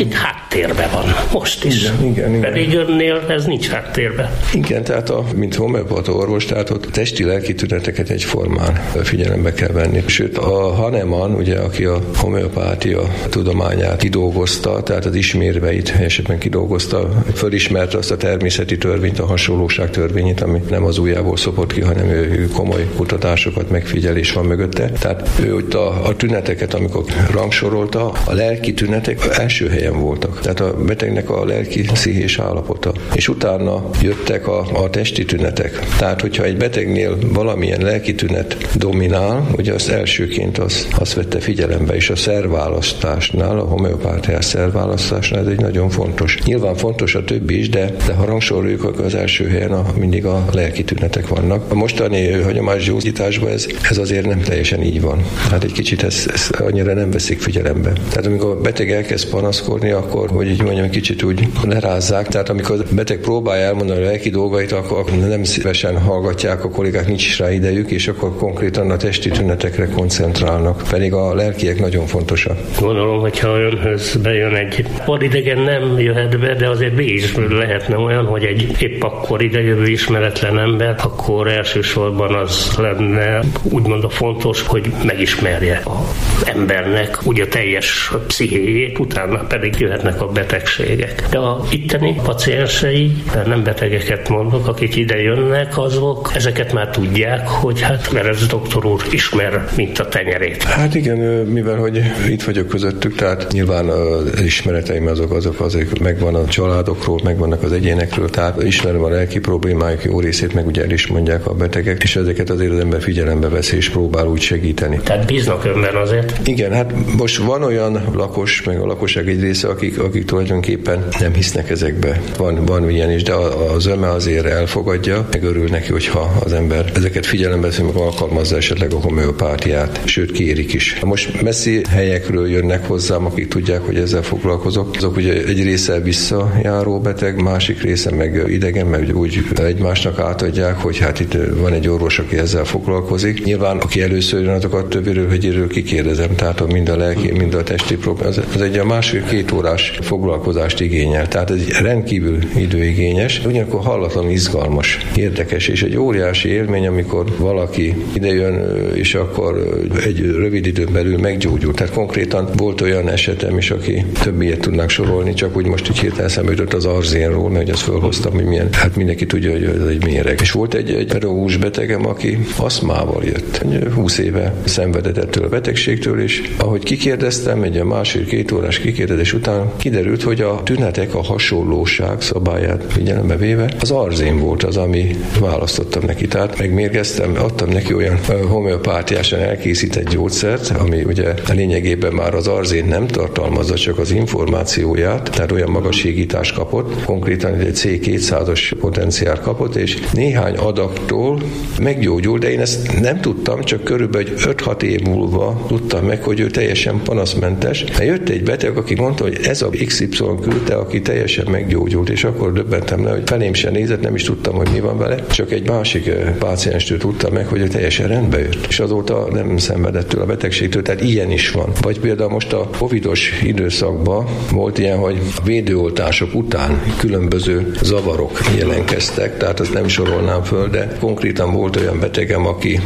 háttérben van. Most is. Igen. Pedig önnél ez nincs háttérben. Igen, tehát mint homeopata orvos, tehát ott testi-lelki tüneteket egyformán figyelembe kell venni. Sőt, a Hahnemann, ugye, aki a homeopátia tudományát kidolgozta, tehát az ismérveit esetben kidolgozta, fölismerte azt a természeti törvényt, a hasonlóság törvényét, ami nem az ujjából szopott ki, hanem ő komoly kutatásokat, megfigyelés van mögötte. Tehát ő ott a tüneteket, amikor rangsorolta, a lelki tünetek első helyen voltak. Tehát a betegnek a lelki pszichés állapota. És utána jöttek a testi tünetek. Tehát, hogyha egy betegnél valamilyen lelki tünet dominál, ugye az elsőként azt vette figyelembe, és a szervválasztásnál, a homeopátiás szervválasztásnál ez egy nagyon fontos. Nyilván fontos a többi is, de ha rangsoroljuk, akkor az első helyen mindig a lelki tünetek vannak. A mostani hagyományos gyógyításban ez azért nem teljesen így van. Tehát egy kicsit ezt annyira nem veszik figyelembe. Tehát amikor a beteg elkezd panaszkodni, akkor, hogy így mondjam, kicsit úgy lerázzák. Tehát amikor a beteg próbálja elmondani a lelki dolgait, akkor nem szívesen hallgatják, a kollégák nincs is rá idejük, és akkor konkrétan a testi tünetekre koncentrálnak. Pedig a lelkiek nagyon fontosak. Gondolom, hogyha önhöz bejön egy vadidegen, nem jöhet be, de azért is lehetne olyan, hogy egy épp akkor idejövő ismeretlen ember, akkor elsősorban az lenne úgymond a fontos, hogy megismerje az embernek úgy a teljes pszichéjét, utána pedig jöhetnek a betegségek. De a itteni paciensei, nem betegeket mondok, akik ide jönnek, azok ezeket már tudják, hogy hát Berez doktor úr ismer, mint a tenyerét. Hát igen, mivel hogy itt vagyok közöttük, tehát nyilván az ismereteim azok megvan a családokról, megvannak az egyénekről, tehát ismerem a lelki problémájuk jó részét, meg ugye el is mondják a betegek, és ezeket azért az ember figyelembe veszi, és próbál úgy segíteni. Tehát bíznak önben azért? Igen, hát most van olyan lakos, meg a lakosság egy része, akik tulajdonképpen nem hisznek ezekbe. Van ilyen is, de az öme azért elfogadja, meg örül neki, hogyha az ember ezeket figyelembe veszi, meg alkalmazza esetleg a homeopátiát, sőt kérik is. Most messzi helyekről jönnek hozzám, akik tudják, hogy ezzel foglalkozok. Azok ugye egy része visszajáró beteg, másik része meg idegen, meg úgy egymásnak átadják, hogy hát itt van egy orvos, aki ezzel foglalkozik. Nyilván, aki először jön, azokat többéről, hegyéről kikérdezem, tehát mind a lelki, mind a testi probléma. Az egy a 1,5-2 órás foglalkozást igényel, tehát ez rendkívül időigényes, ugyanakkor hallatlanul izgalmas, érdekes, és egy óriási élmény, amikor valaki idejön, és akkor egy rövid időn belül meggyógyul. Tehát konkrétan volt olyan esetem is, aki több ilyet tudnánk sorolni, csak úgy most így hirtelen eszembe jutott az arzénról, mert ezt fölhoztam, hogy milyen, hát mindenki tudja, hogy ez egy méreg. És volt egy pedagógus betegem, aki aszmával jött. 20 éve szenvedett ettől a betegségtől, és ahogy kikérdeztem, egy 1,5-2 órás kikérdezés után kiderült, hogy a tünetek, a hasonlóság szabályát figyelembe véve az arzén volt az, ami választottam neki. Tehát megmérgeztem, adtam neki olyan homeopátiásan elkészített gyógyszert, ami ugye lényegében már az arzén nem tartalmazza, csak az információját, tehát olyan magas hígítást kapott, konkrétan egy C200-as potenciál kapott, és néhány adagtól meggyógyult, de én ezt nem tudtam, csak körülbelül 5-6 év múlva tudtam meg, hogy ő teljesen panaszmentes. Jött egy beteg, aki mondta, hogy ez a XY küldte, aki teljesen meggyógyult, és akkor döbbentem le, hogy felém sem nézett, nem is tudtam, hogy mi van vele, csak egy másik pácienstől tudtam meg, hogy ő teljesen rendbe jött, és azóta nem szenvedett tőle a betegségtől, tehát ilyen is van. Vagy például most a covidos időszakban volt ilyen, hogy a védőoltások után különböző zavarok jelentkeztek, tehát azt nem sorolnám föl, de konkrétan volt olyan betegem,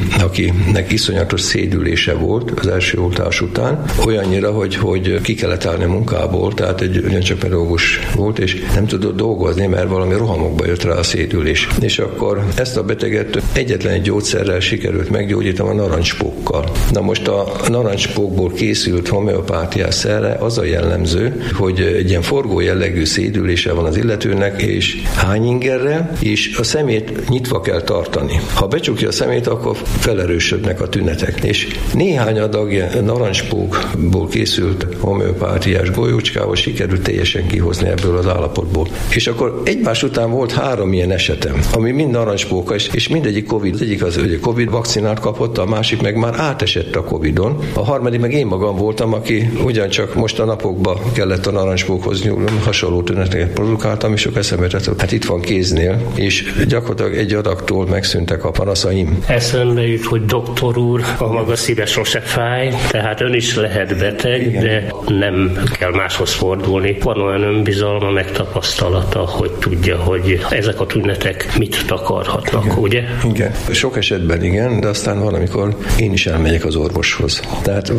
akinek iszonyatos szédülése volt az első oltás után, olyannyira, hogy ki kellett állni a munkából, tehát egy ugyancsak pedagógus volt, és nem tudott dolgozni, mert valami rohamokba jött rá a szédülés. És akkor ezt a beteget egyetlen egy gyógyszerrel sikerült meggyógyítani, a narancspókkal. Na most a narancspókból készült homeopátiás szerre az a jellemző, hogy egy ilyen forgó jellegű szédülése van az illetőnek, és hányingerrel, és a szemét nyitva kell tartani. Ha becsukja a szemét, akkor felerősödnek a tünetek. És néhány adag narancspókból készült homeopátiás golyócskával sikerült teljesen kihozni ebből az állapotból. És akkor egymás után volt 3 ilyen esetem, ami mind narancspóka, és mindegyik Covid. Az egyik az Covid vakcinát kapott, a másik meg már átesett a Covidon. A harmadik meg én magam voltam, aki ugyancsak most a napokban kellett a narancspókhoz nyúlni, hasonló tüneteket produkáltam, és akkor eszembe jutott, hát itt van kéznél, és gyakorlatilag egy adagtól megszűntek a panaszaim. Eszembe jut, hogy doktor úr, a maga szíve sose fáj, tehát ön is lehet beteg, igen, de nem kell máshoz fordulni. fordulni. Van olyan önbizalma, megtapasztalata, hogy tudja, hogy ezek a tünetek mit takarhatnak, igen. Ugye? Igen. Sok esetben igen, de aztán van, amikor én is elmegyek az orvoshoz. Tehát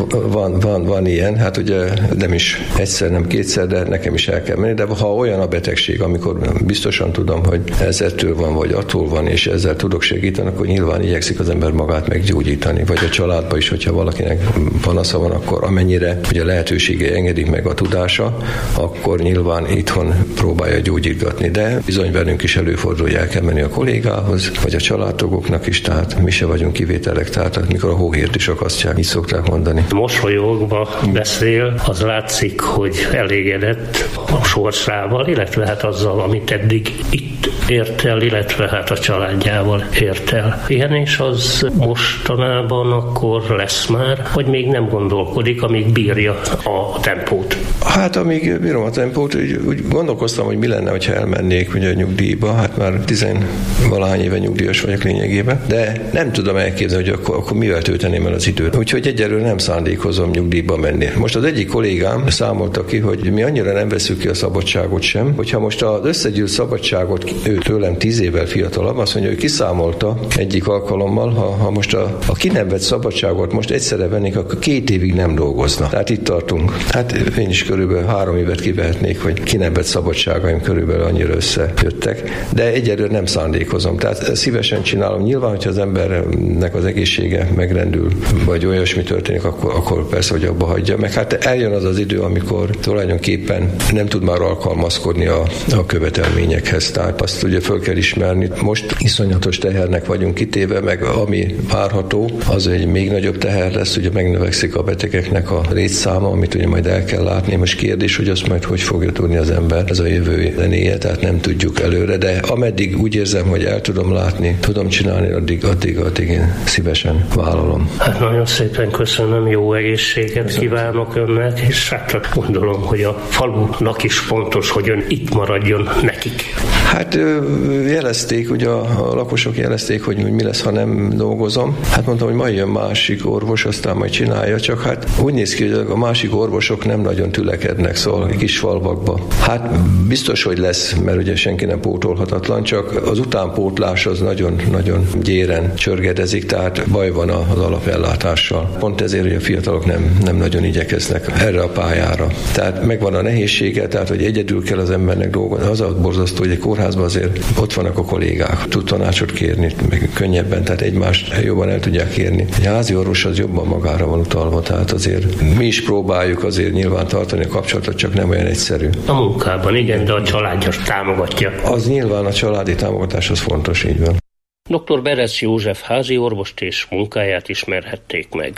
van ilyen, hát ugye nem is egyszer, nem kétszer, de nekem is el kell menni, de ha olyan a betegség, amikor biztosan tudom, hogy ezettől van, vagy attól van, és ezzel tudok segíteni, akkor nyilván igyekszik az ember magát meggyógyítani, vagy a családban is, hogyha valakinek panasza van, akkor amennyire ugye a lehetősége engedik meg a tudása, akkor nyilván itthon próbálja gyógyítgatni, de bizony velünk is előfordul, hogy el kell menni a kollégához, vagy a családtagoknak is, tehát mi se vagyunk kivételek, tehát mikor a hóhért is akasztják, így szokták mondani. Mosolyogva beszél, az látszik, hogy elégedett a sorsával, illetve hát azzal, amit eddig itt ért el, illetve hát a családjával ért el. Igen, és az mostanában akkor lesz már, vagy még nem gondolkodik, amíg bírja a tempót? Hát amíg bírom a tempót, úgy gondolkoztam, hogy mi lenne, ha elmennék ugye a nyugdíjba, hát már 10-valahány éve nyugdíjas vagyok lényegében, de nem tudom elképzelni, hogy akkor mivel tölteném el az időt. Úgyhogy egyelőre nem szándékozom nyugdíjba menni. Most az egyik kollégám számolta ki, hogy mi annyira nem veszük ki a szabadságot sem, hogyha most az összegyűlt szabadságot ő tőlem 10 évvel fiatalabb, azt mondja, hogy kiszámolta egyik alkalommal, ha most a ki nem vett szabadságot most egyszerre vennék, akkor 2 évig nem dolgozna. Tehát itt tartunk. Hát én is körülbelül 3 évet kivehetnék, hogy ki nem vett szabadságaim körülbelül annyira összejöttek, de egyelőre nem szándékozom. Tehát szívesen csinálom. Nyilván, hogyha az embernek az egészsége megrendül, vagy olyasmi történik, akkor persze, hogy abba hagyja. Meg hát eljön az az idő, amikor tulajdonképpen nem tud már alkalmazkodni a követelményekhez. Tehát azt ugye föl kell ismerni. Most iszonyatos tehernek vagyunk kitéve, meg ami várható, az egy még nagyobb teher lesz, ugye megnövekszik a betegeknek a létszáma, amit ugye majd el kell látni. Most kérdés, hogy azt majd hogy fogja tudni az ember, ez a jövő zenéje, tehát nem tudjuk előre, de ameddig úgy érzem, hogy el tudom látni, tudom csinálni, addig én szívesen vállalom. Hát nagyon szépen köszönöm, jó egészséget kívánok önnek, és hát gondolom, hogy a falunak is fontos, hogy ön itt maradjon nekik. Hát jelezték, ugye a lakosok jelezték, hogy mi lesz, ha nem dolgozom. Hát mondtam, hogy majd jön másik orvos, aztán majd csinálja, csak hát úgy néz ki, hogy a másik orvosok nem nagyon tülekednek, szóval kis falvakba. Hát biztos, hogy lesz, mert ugye senki nem pótolhatatlan, csak az utánpótlás az nagyon-nagyon gyéren csörgedezik, tehát baj van az alapellátással. Pont ezért, hogy a fiatalok nem nagyon igyekeznek erre a pályára. Tehát megvan a nehézsége, tehát hogy egyedül kell az embernek dolgozni. Az a borzasztó, hogy egy kórházban azért ott vannak a kollégák, tud tanácsot kérni, meg könnyebben, tehát egymást jobban el tudják kérni. Egy házi orvos az jobban magára van utalva, tehát azért mi is próbáljuk azért nyilván tartani a kapcsolatot, csak nem olyan egyszerű. A munkában, igen, de a családja támogatja. Az nyilván a családi támogatás az fontos, így van. Dr. Beresz József házi orvost és munkáját ismerhették meg.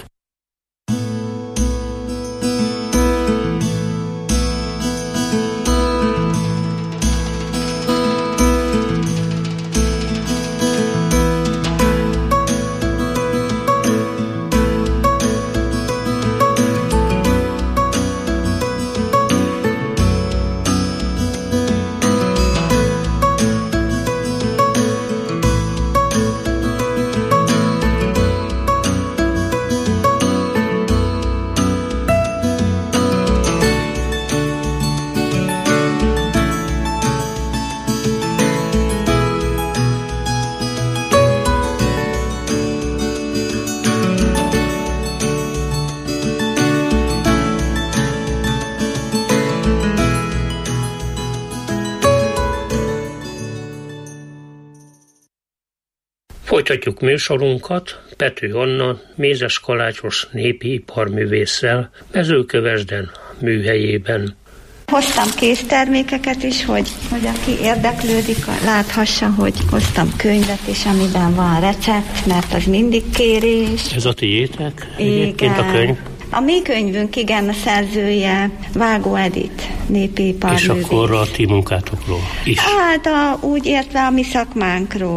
Folytatjuk műsorunkat Pető Anna mézes kalácsos népi iparművésszel Mezőkövesden műhelyében. Hoztam késztermékeket is, hogy aki érdeklődik, láthassa, hogy hoztam könyvet is, amiben van recept, mert az mindig kérés. Ez a tiétek? Egyébként a könyv? A mi könyvünk, igen, a szerzője Vágó Edith, népi iparművész. És akkor a ti munkátokról is? Hát úgy értve a mi szakmánkról.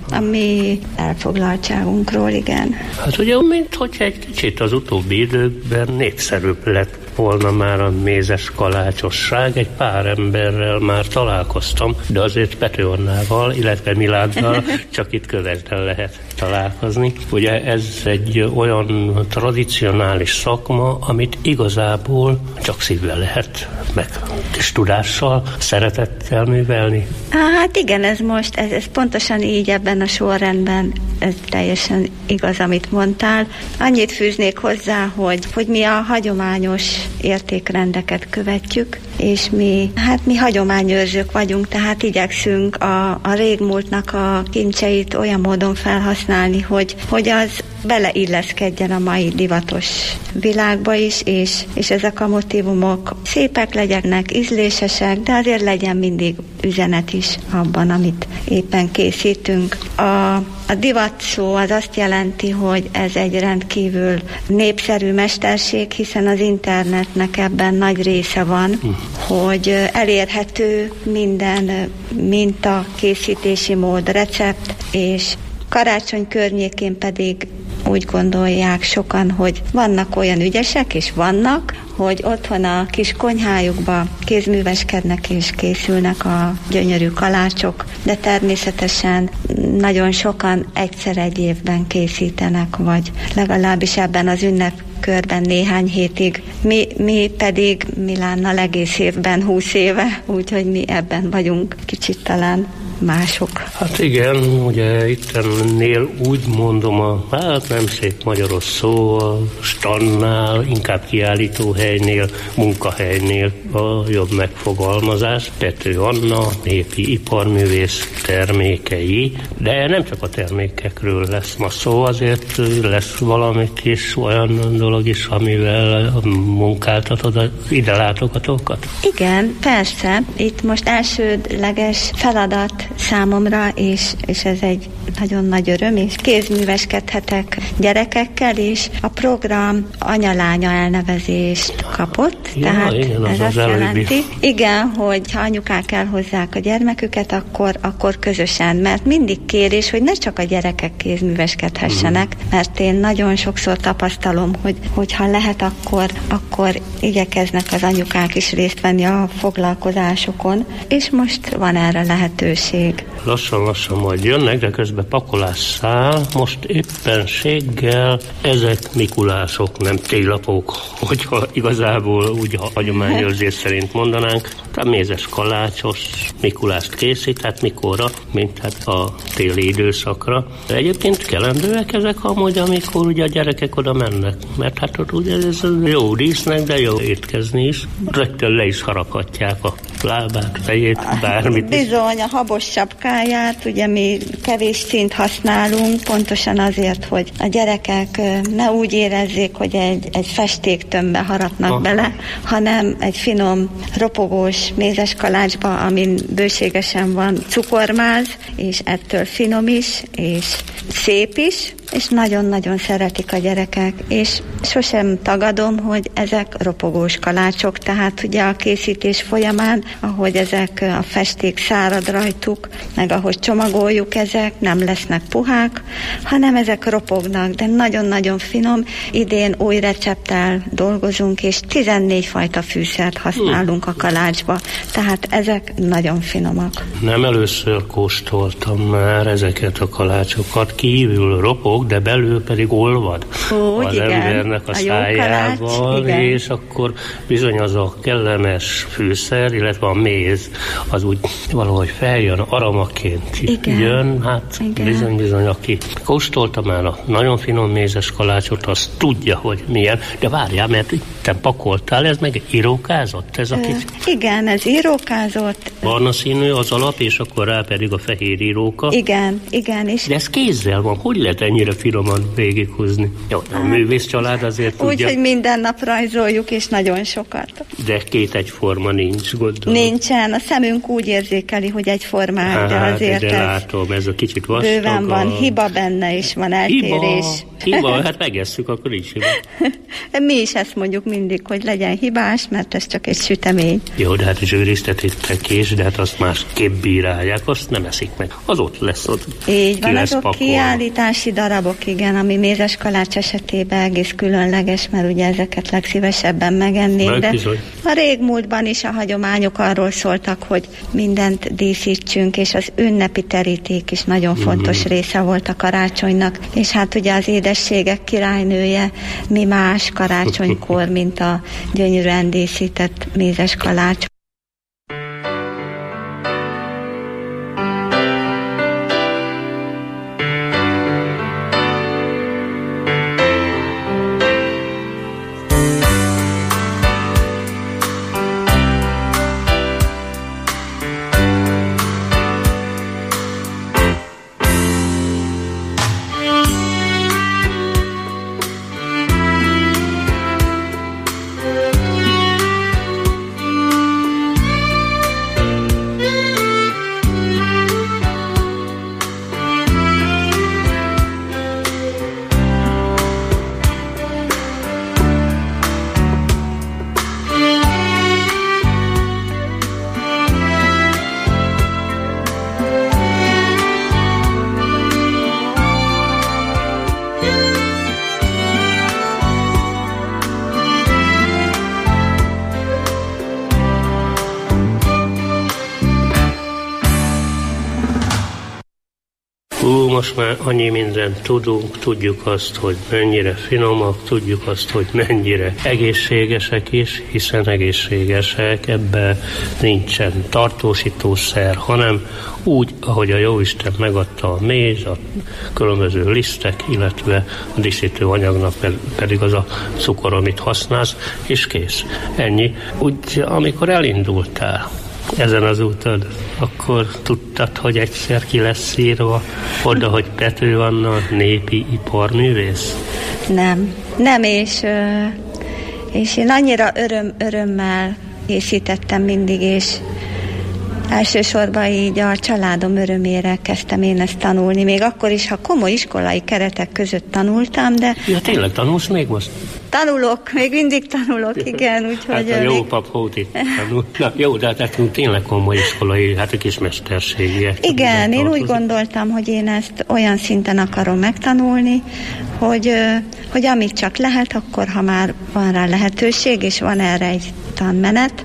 a mi elfoglaltságunkról, igen. Hát ugye, mint hogyha egy kicsit az utóbbi időkben népszerűbb lett volna már a mézes kalácsosság. Egy pár emberrel már találkoztam, de azért Pető Annával, illetve Miláddal csak itt Kövesden lehet találkozni. Ugye ez egy olyan tradicionális szakma, amit igazából csak szívvel lehet, meg kis tudással, szeretettel művelni. Hát igen, ez pontosan így ebben a sorrendben, ez teljesen igaz, amit mondtál. Annyit fűznék hozzá, hogy mi a hagyományos értékrendeket követjük, és mi hagyományőrzők vagyunk, tehát igyekszünk a régmúltnak a kincseit olyan módon felhasználni, hogy az beleilleszkedjen a mai divatos világba is, és ezek a motívumok szépek legyenek, ízlésesek, de azért legyen mindig üzenet is abban, amit éppen készítünk. A divat szó az azt jelenti, hogy ez egy rendkívül népszerű mesterség, hiszen az internetnek ebben nagy része van, hogy elérhető minden minta, készítési mód, recept, és karácsony környékén pedig úgy gondolják sokan, hogy vannak olyan ügyesek, és vannak, hogy otthon a kis konyhájukba kézműveskednek és készülnek a gyönyörű kalácsok, de természetesen nagyon sokan egyszer egy évben készítenek, vagy legalábbis ebben az ünnepkörben néhány hétig. Mi pedig Milánnal egész évben 20 éve, úgyhogy mi ebben vagyunk kicsit talán mások. Hát igen, ugye ittennél úgy mondom, nem szép magyaros szó, a standnál, inkább kiállítóhelynél, munkahelynél a jobb megfogalmazás. Pető Anna, népi iparművész termékei, de nem csak a termékekről lesz ma szó, azért lesz valami kis olyan dolog is, amivel munkáltatod az ide látogatókat? Igen, persze. Itt most elsődleges feladat számomra, és ez egy nagyon nagy öröm, és kézműveskedhetek gyerekekkel, és a program anya-lánya elnevezést kapott, tehát igen, ez azt jelenti, igen, hogy ha anyukák elhozzák a gyermeküket, akkor közösen, mert mindig kérés, hogy ne csak a gyerekek kézműveskedhessenek, mert én nagyon sokszor tapasztalom, hogy ha lehet, akkor igyekeznek az anyukák is részt venni a foglalkozásokon, és most van erre lehetőség. Lassan majd jönnek, de közben pakolás száll. Most éppenséggel ezek mikulások, nem télapok, hogyha igazából úgy a hagyományőrzés szerint mondanánk. A mézes kalácsos mikulást készít, hát mikorra, mint hát a téli időszakra. De egyébként kelendőek ezek amúgy, amikor ugye a gyerekek oda mennek, mert hát ott ugye ez jó dísznek, de jó étkezni is. Rögtön le is haraphatják a lábát, fejét, bármit. Bizony, a habos sapkáját, ugye mi kevés színt használunk, pontosan azért, hogy a gyerekek ne úgy érezzék, hogy egy festéktömbbe harapnak bele, hanem egy finom, ropogós mézes kalácsba, amin bőségesen van cukormáz, és ettől finom is, és szép is, és nagyon-nagyon szeretik a gyerekek, és sosem tagadom, hogy ezek ropogós kalácsok, tehát ugye a készítés folyamán, ahogy ezek a festék szárad rajtuk, meg ahogy csomagoljuk, ezek nem lesznek puhák, hanem ezek ropognak, de nagyon-nagyon finom. Idén új recepttel dolgozunk, és 14 fajta fűszert használunk a kalácsba, tehát ezek nagyon finomak. Nem először kóstoltam már ezeket a kalácsokat, kívül ropog, de belül pedig olvad az embernek a szájával, és akkor bizony az a kellemes fűszer, illetve a méz, az úgy valahogy feljön, aramaként jön, hát bizony, aki kóstolta már a nagyon finom mézes kalácsot, az tudja, hogy milyen, de várjál, mert te pakoltál, ez meg írókázott, ez a kicsi? Igen, ez írókázott. Barna színű az alap, és akkor rá pedig a fehér íróka. Igen. És de ez kézzel van, hogy lehet ennyire finoman végighúzni? Jó, a művész család azért tudja. Úgy, hogy minden nap rajzoljuk, és nagyon sokat. De két egyforma nincs, gondolom. Nincsen, a szemünk úgy érzékeli, hogy egyformák, de azért de látom, ez a kicsit vastag. Bőven van hiba benne, és van eltérés. Hiba, hát megesszük, akkor is hiba. Mi is ezt mondjuk mindig mindig, hogy legyen hibás, mert ez csak egy sütemény. Jó, de hát zsűriztetik is, de hát azt másképp bírálják, azt nem eszik meg. Az ott lesz, ott így van, azok kiállítási darabok, igen, ami mézes kalács esetében egész különleges, mert ugye ezeket legszívesebben megennék, de a régmúltban is a hagyományok arról szóltak, hogy mindent díszítsünk, és az ünnepi teríték is nagyon fontos része volt a karácsonynak, és hát ugye az édességek királynője, mi más karácsonykor, mint a gyönyörűen díszített mézes kalács. Most már annyi mindent tudunk, tudjuk azt, hogy mennyire finomak, tudjuk azt, hogy mennyire egészségesek is, hiszen egészségesek, ebben nincsen tartósítószer, hanem úgy, ahogy a Jóisten megadta a méz, a különböző lisztek, illetve a díszítő anyagnak pedig az a cukor, amit használsz, és kész. Ennyi. Úgy, amikor elindultál ezen az úton, akkor tudtad, hogy egyszer ki lesz írva oda, hogy Pető Anna népi iparművész? Nem, és én annyira örömmel készítettem mindig, és elsősorban így a családom örömére kezdtem én ezt tanulni, még akkor is, ha komoly iskolai keretek között tanultam, de... Ja, tényleg tanulsz még most? Tanulok, még mindig tanulok, igen, úgyhogy... Hát a jó pap Hóti tanul. Na, jó, de hát tényleg komoly iskolai, hát a kis mesterségiek. Igen, én úgy gondoltam, hogy én ezt olyan szinten akarom megtanulni, hogy amit csak lehet, akkor ha már van rá lehetőség, és van erre egy tanmenet,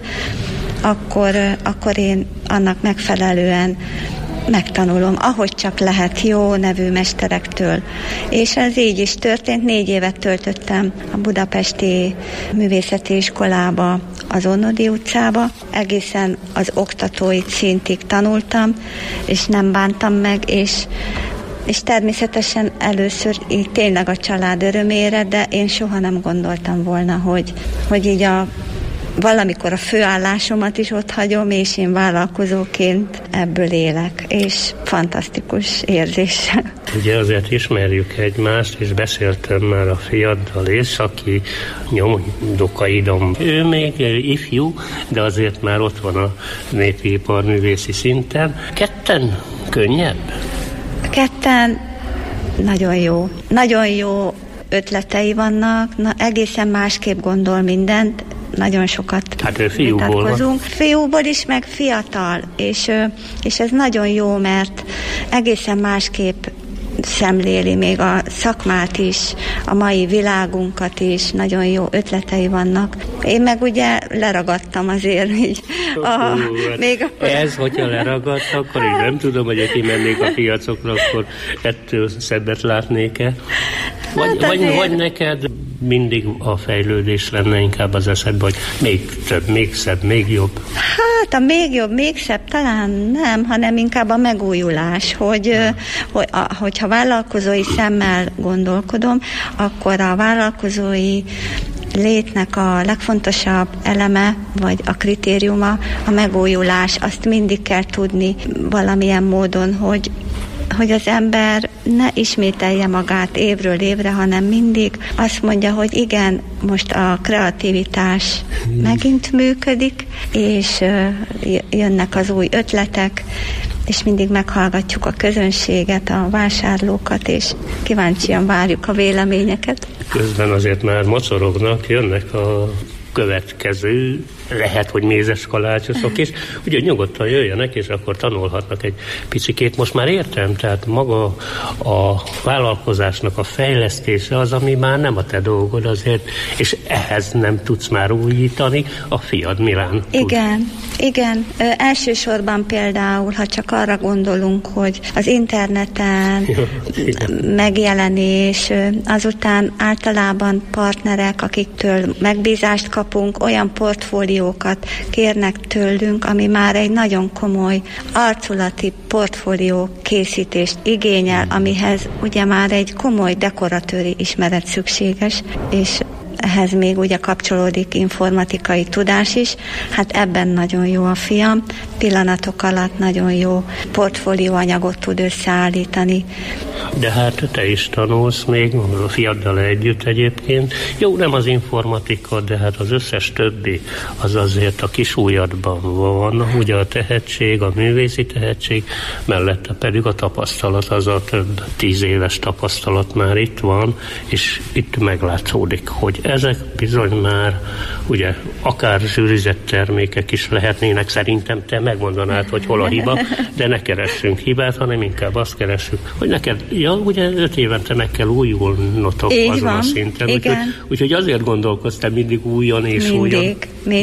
akkor én annak megfelelően megtanulom, ahogy csak lehet, jó nevű mesterektől. És ez így is történt. 4 évet töltöttem a budapesti művészeti iskolába, az Onnodi utcába. Egészen az oktatói szintig tanultam, és nem bántam meg, és természetesen először így tényleg a család örömére, de én soha nem gondoltam volna, hogy így valamikor a főállásomat is ott hagyom, és én vállalkozóként ebből élek, és fantasztikus érzés. Ugye azért ismerjük egymást, és beszéltem már a fiaddal is, aki Nyomdokaidon. Ő még ifjú, de azért már ott van a népi iparművészi szinten. Ketten könnyebb? Ketten nagyon jó ötletei vannak, egészen másképp gondol mindent, nagyon sokat vitatkozunk. Fiúból is, meg fiatal, és ez nagyon jó, mert egészen másképp szemléli még a szakmát is, a mai világunkat is, nagyon jó ötletei vannak. Én meg ugye leragadtam azért így. Ez, hogyha leragadt, akkor én nem tudom, hogy aki mennék a piacokra, akkor ettől szebbet látnék-e. Vagy neked mindig a fejlődés lenne inkább az eszedben, hogy még több, még szebb, még jobb? Hát a még jobb, még szebb talán nem, hanem inkább a megújulás, hogyha vállalkozói szemmel gondolkodom, akkor a vállalkozói létnek a legfontosabb eleme, vagy a kritériuma a megújulás. Azt mindig kell tudni valamilyen módon, hogy az ember ne ismételje magát évről évre, hanem mindig azt mondja, hogy igen, most a kreativitás megint működik, és jönnek az új ötletek, és mindig meghallgatjuk a közönséget, a vásárlókat, és kíváncsian várjuk a véleményeket. Közben azért már mocorognak, jönnek a következő, lehet, hogy mézes kalácsosok, és ugye nyugodtan jöjjenek, és akkor tanulhatnak egy picikét. Most már értem, tehát maga a vállalkozásnak a fejlesztése az, ami már nem a te dolgod azért, és ehhez nem tudsz már újítani, a fiad Milán tud. Igen. Elsősorban például, ha csak arra gondolunk, hogy az interneten megjelenés, azután általában partnerek, akiktől megbízást kapunk, olyan portfóliókat kérnek tőlünk, ami már egy nagyon komoly arculati portfólió készítést igényel, amihez ugye már egy komoly dekoratőri ismeret szükséges, és ehhez még ugye kapcsolódik informatikai tudás is. Hát ebben nagyon jó a fiam. Pillanatok alatt nagyon jó portfólióanyagot tud összeállítani. De hát te is tanulsz még, a fiaddal együtt egyébként. Jó, nem az informatika, de hát az összes többi az azért a kis ujjadban van. Ugye a tehetség, a művészi tehetség, mellette pedig a tapasztalat, az a több 10 éves tapasztalat már itt van, és itt meglátszódik, hogy ezek bizony már, ugye, akár zsűrizett termékek is lehetnének, szerintem te megmondanád, hogy hol a hiba, de ne keressünk hibát, hanem inkább azt keressük, hogy neked, ugye 5 évente meg kell újulnotok azon a szinten. Úgyhogy azért gondolkoztam mindig újon és újon.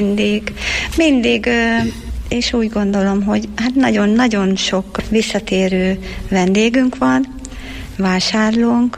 Mindig, és úgy gondolom, hogy hát nagyon-nagyon sok visszatérő vendégünk van, vásárlónk,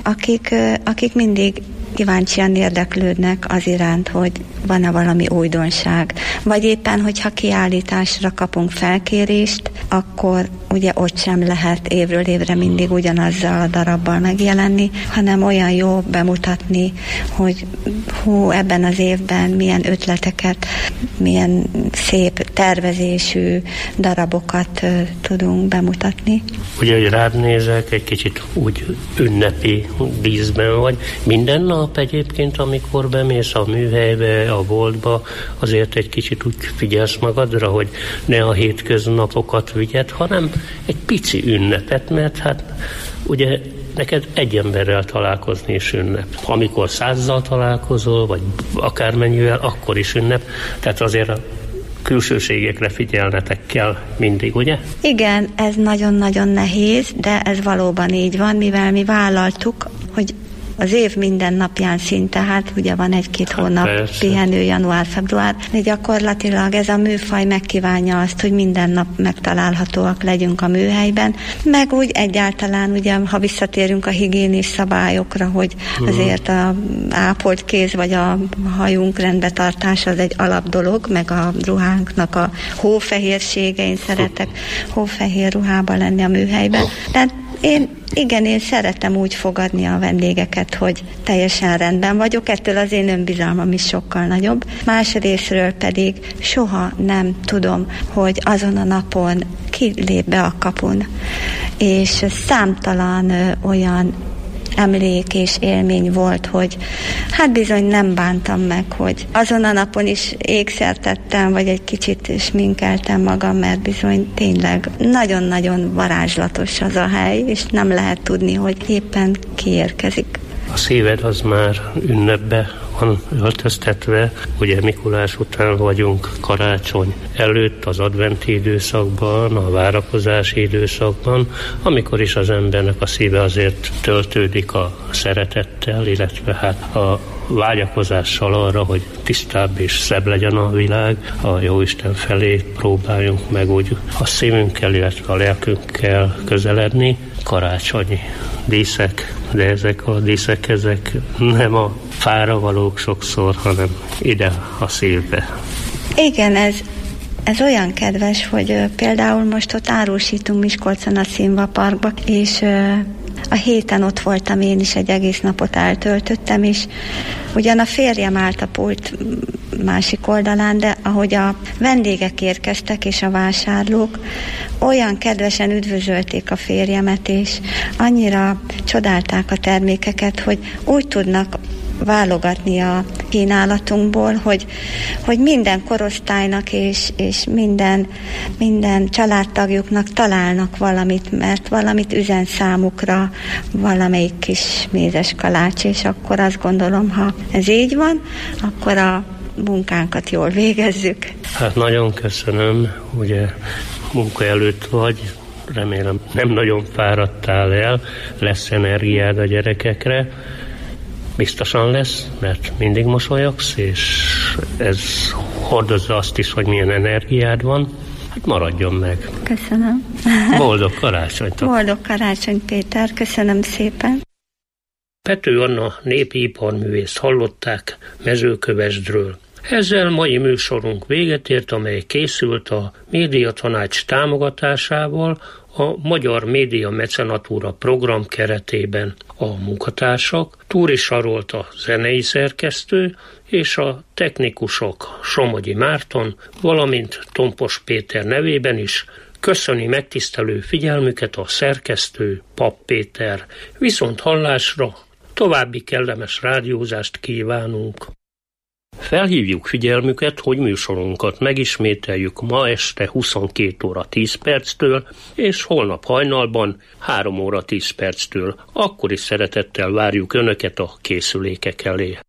akik mindig kíváncsian érdeklődnek az iránt, hogy van-e valami újdonság. Vagy éppen, hogyha kiállításra kapunk felkérést, akkor ugye ott sem lehet évről évre mindig ugyanazzal a darabbal megjelenni, hanem olyan jó bemutatni, hogy ebben az évben milyen ötleteket, milyen szép tervezésű darabokat tudunk bemutatni. Ugye, hogy rád nézek, egy kicsit úgy ünnepi díszben vagy. Minden nap egyébként, amikor bemész a műhelybe, a boltba, azért egy kicsit úgy figyelsz magadra, hogy ne a hétköznapokat vigyed, hanem egy pici ünnepet, mert hát ugye neked egy emberrel találkozni is ünnep. Amikor 100-zal találkozol, vagy akármennyivel, akkor is ünnep. Tehát azért a külsőségekre figyelnetek kell mindig, ugye? Igen, ez nagyon-nagyon nehéz, de ez valóban így van, mivel mi vállaltuk, hogy az év minden napján szinte, hát ugye van 1-2 hónap pihenő, január-február, de gyakorlatilag ez a műfaj megkívánja azt, hogy minden nap megtalálhatóak legyünk a műhelyben, meg úgy egyáltalán, ugye, ha visszatérünk a higiénis szabályokra, hogy azért a ápolt kéz vagy a hajunk rendbetartása az egy alapdolog, meg a ruhánknak a hófehérsége, én szeretek hófehér ruhában lenni a műhelyben. Tehát én szeretem úgy fogadni a vendégeket, hogy teljesen rendben vagyok, ettől az én önbizalmam is sokkal nagyobb. Másrészről pedig soha nem tudom, hogy azon a napon ki lép be a kapun. És számtalan olyan emlék és élmény volt, hogy hát bizony nem bántam meg, hogy azon a napon is ékszertettem, vagy egy kicsit sminkeltem magam, mert bizony tényleg nagyon-nagyon varázslatos az a hely, és nem lehet tudni, hogy éppen kiérkezik. A szíved az már ünnepbe van öltöztetve, ugye Mikulás után vagyunk, karácsony előtt, az adventi időszakban, a várakozási időszakban, amikor is az embernek a szíve azért töltődik a szeretettel, illetve hát a vágyakozással arra, hogy tisztább és szebb legyen a világ, a Jóisten felé próbáljunk meg úgy a szívünkkel, illetve a lelkünkkel közeledni. Karácsonyi díszek, de ezek a díszek, ezek nem a fára valók sokszor, hanem ide a szívbe. Igen, ez olyan kedves, hogy például most ott árusítunk Miskolcon a Színva Parkba, és a héten ott voltam én is, egy egész napot eltöltöttem, és ugyan a férjem állt a pult másik oldalán, de ahogy a vendégek érkeztek és a vásárlók, olyan kedvesen üdvözölték a férjemet, és annyira csodálták a termékeket, hogy úgy tudnak válogatni a kínálatunkból, hogy minden korosztálynak és minden családtagjuknak találnak valamit, mert valamit üzen számukra valamelyik kis mézes kalács, és akkor azt gondolom, ha ez így van, akkor a munkánkat jól végezzük. Hát nagyon köszönöm, ugye munka előtt vagy, remélem nem nagyon fáradtál el, lesz energiád a gyerekekre, biztosan lesz, mert mindig mosolyogsz, és ez hordozza azt is, hogy milyen energiád van. Hát maradjon meg. Köszönöm. Boldog karácsonyt. Boldog karácsony, Péter, köszönöm szépen. Pető Anna népi iparművészt hallották Mezőkövesdről. Ezzel mai műsorunk véget ért, amely készült a Médiatanács támogatásával a Magyar Média Mecenatúra program keretében. A munkatársak Túri Sarolt a zenei szerkesztő és a technikusok Somogyi Márton, valamint Tompos Péter nevében is köszöni megtisztelő figyelmüket a szerkesztő Papp Péter. Viszont hallásra, további kellemes rádiózást kívánunk. Felhívjuk figyelmüket, hogy műsorunkat megismételjük ma este 22 óra 10 perctől, és holnap hajnalban 3 óra 10 perctől. Akkor is szeretettel várjuk Önöket a készülékek elé.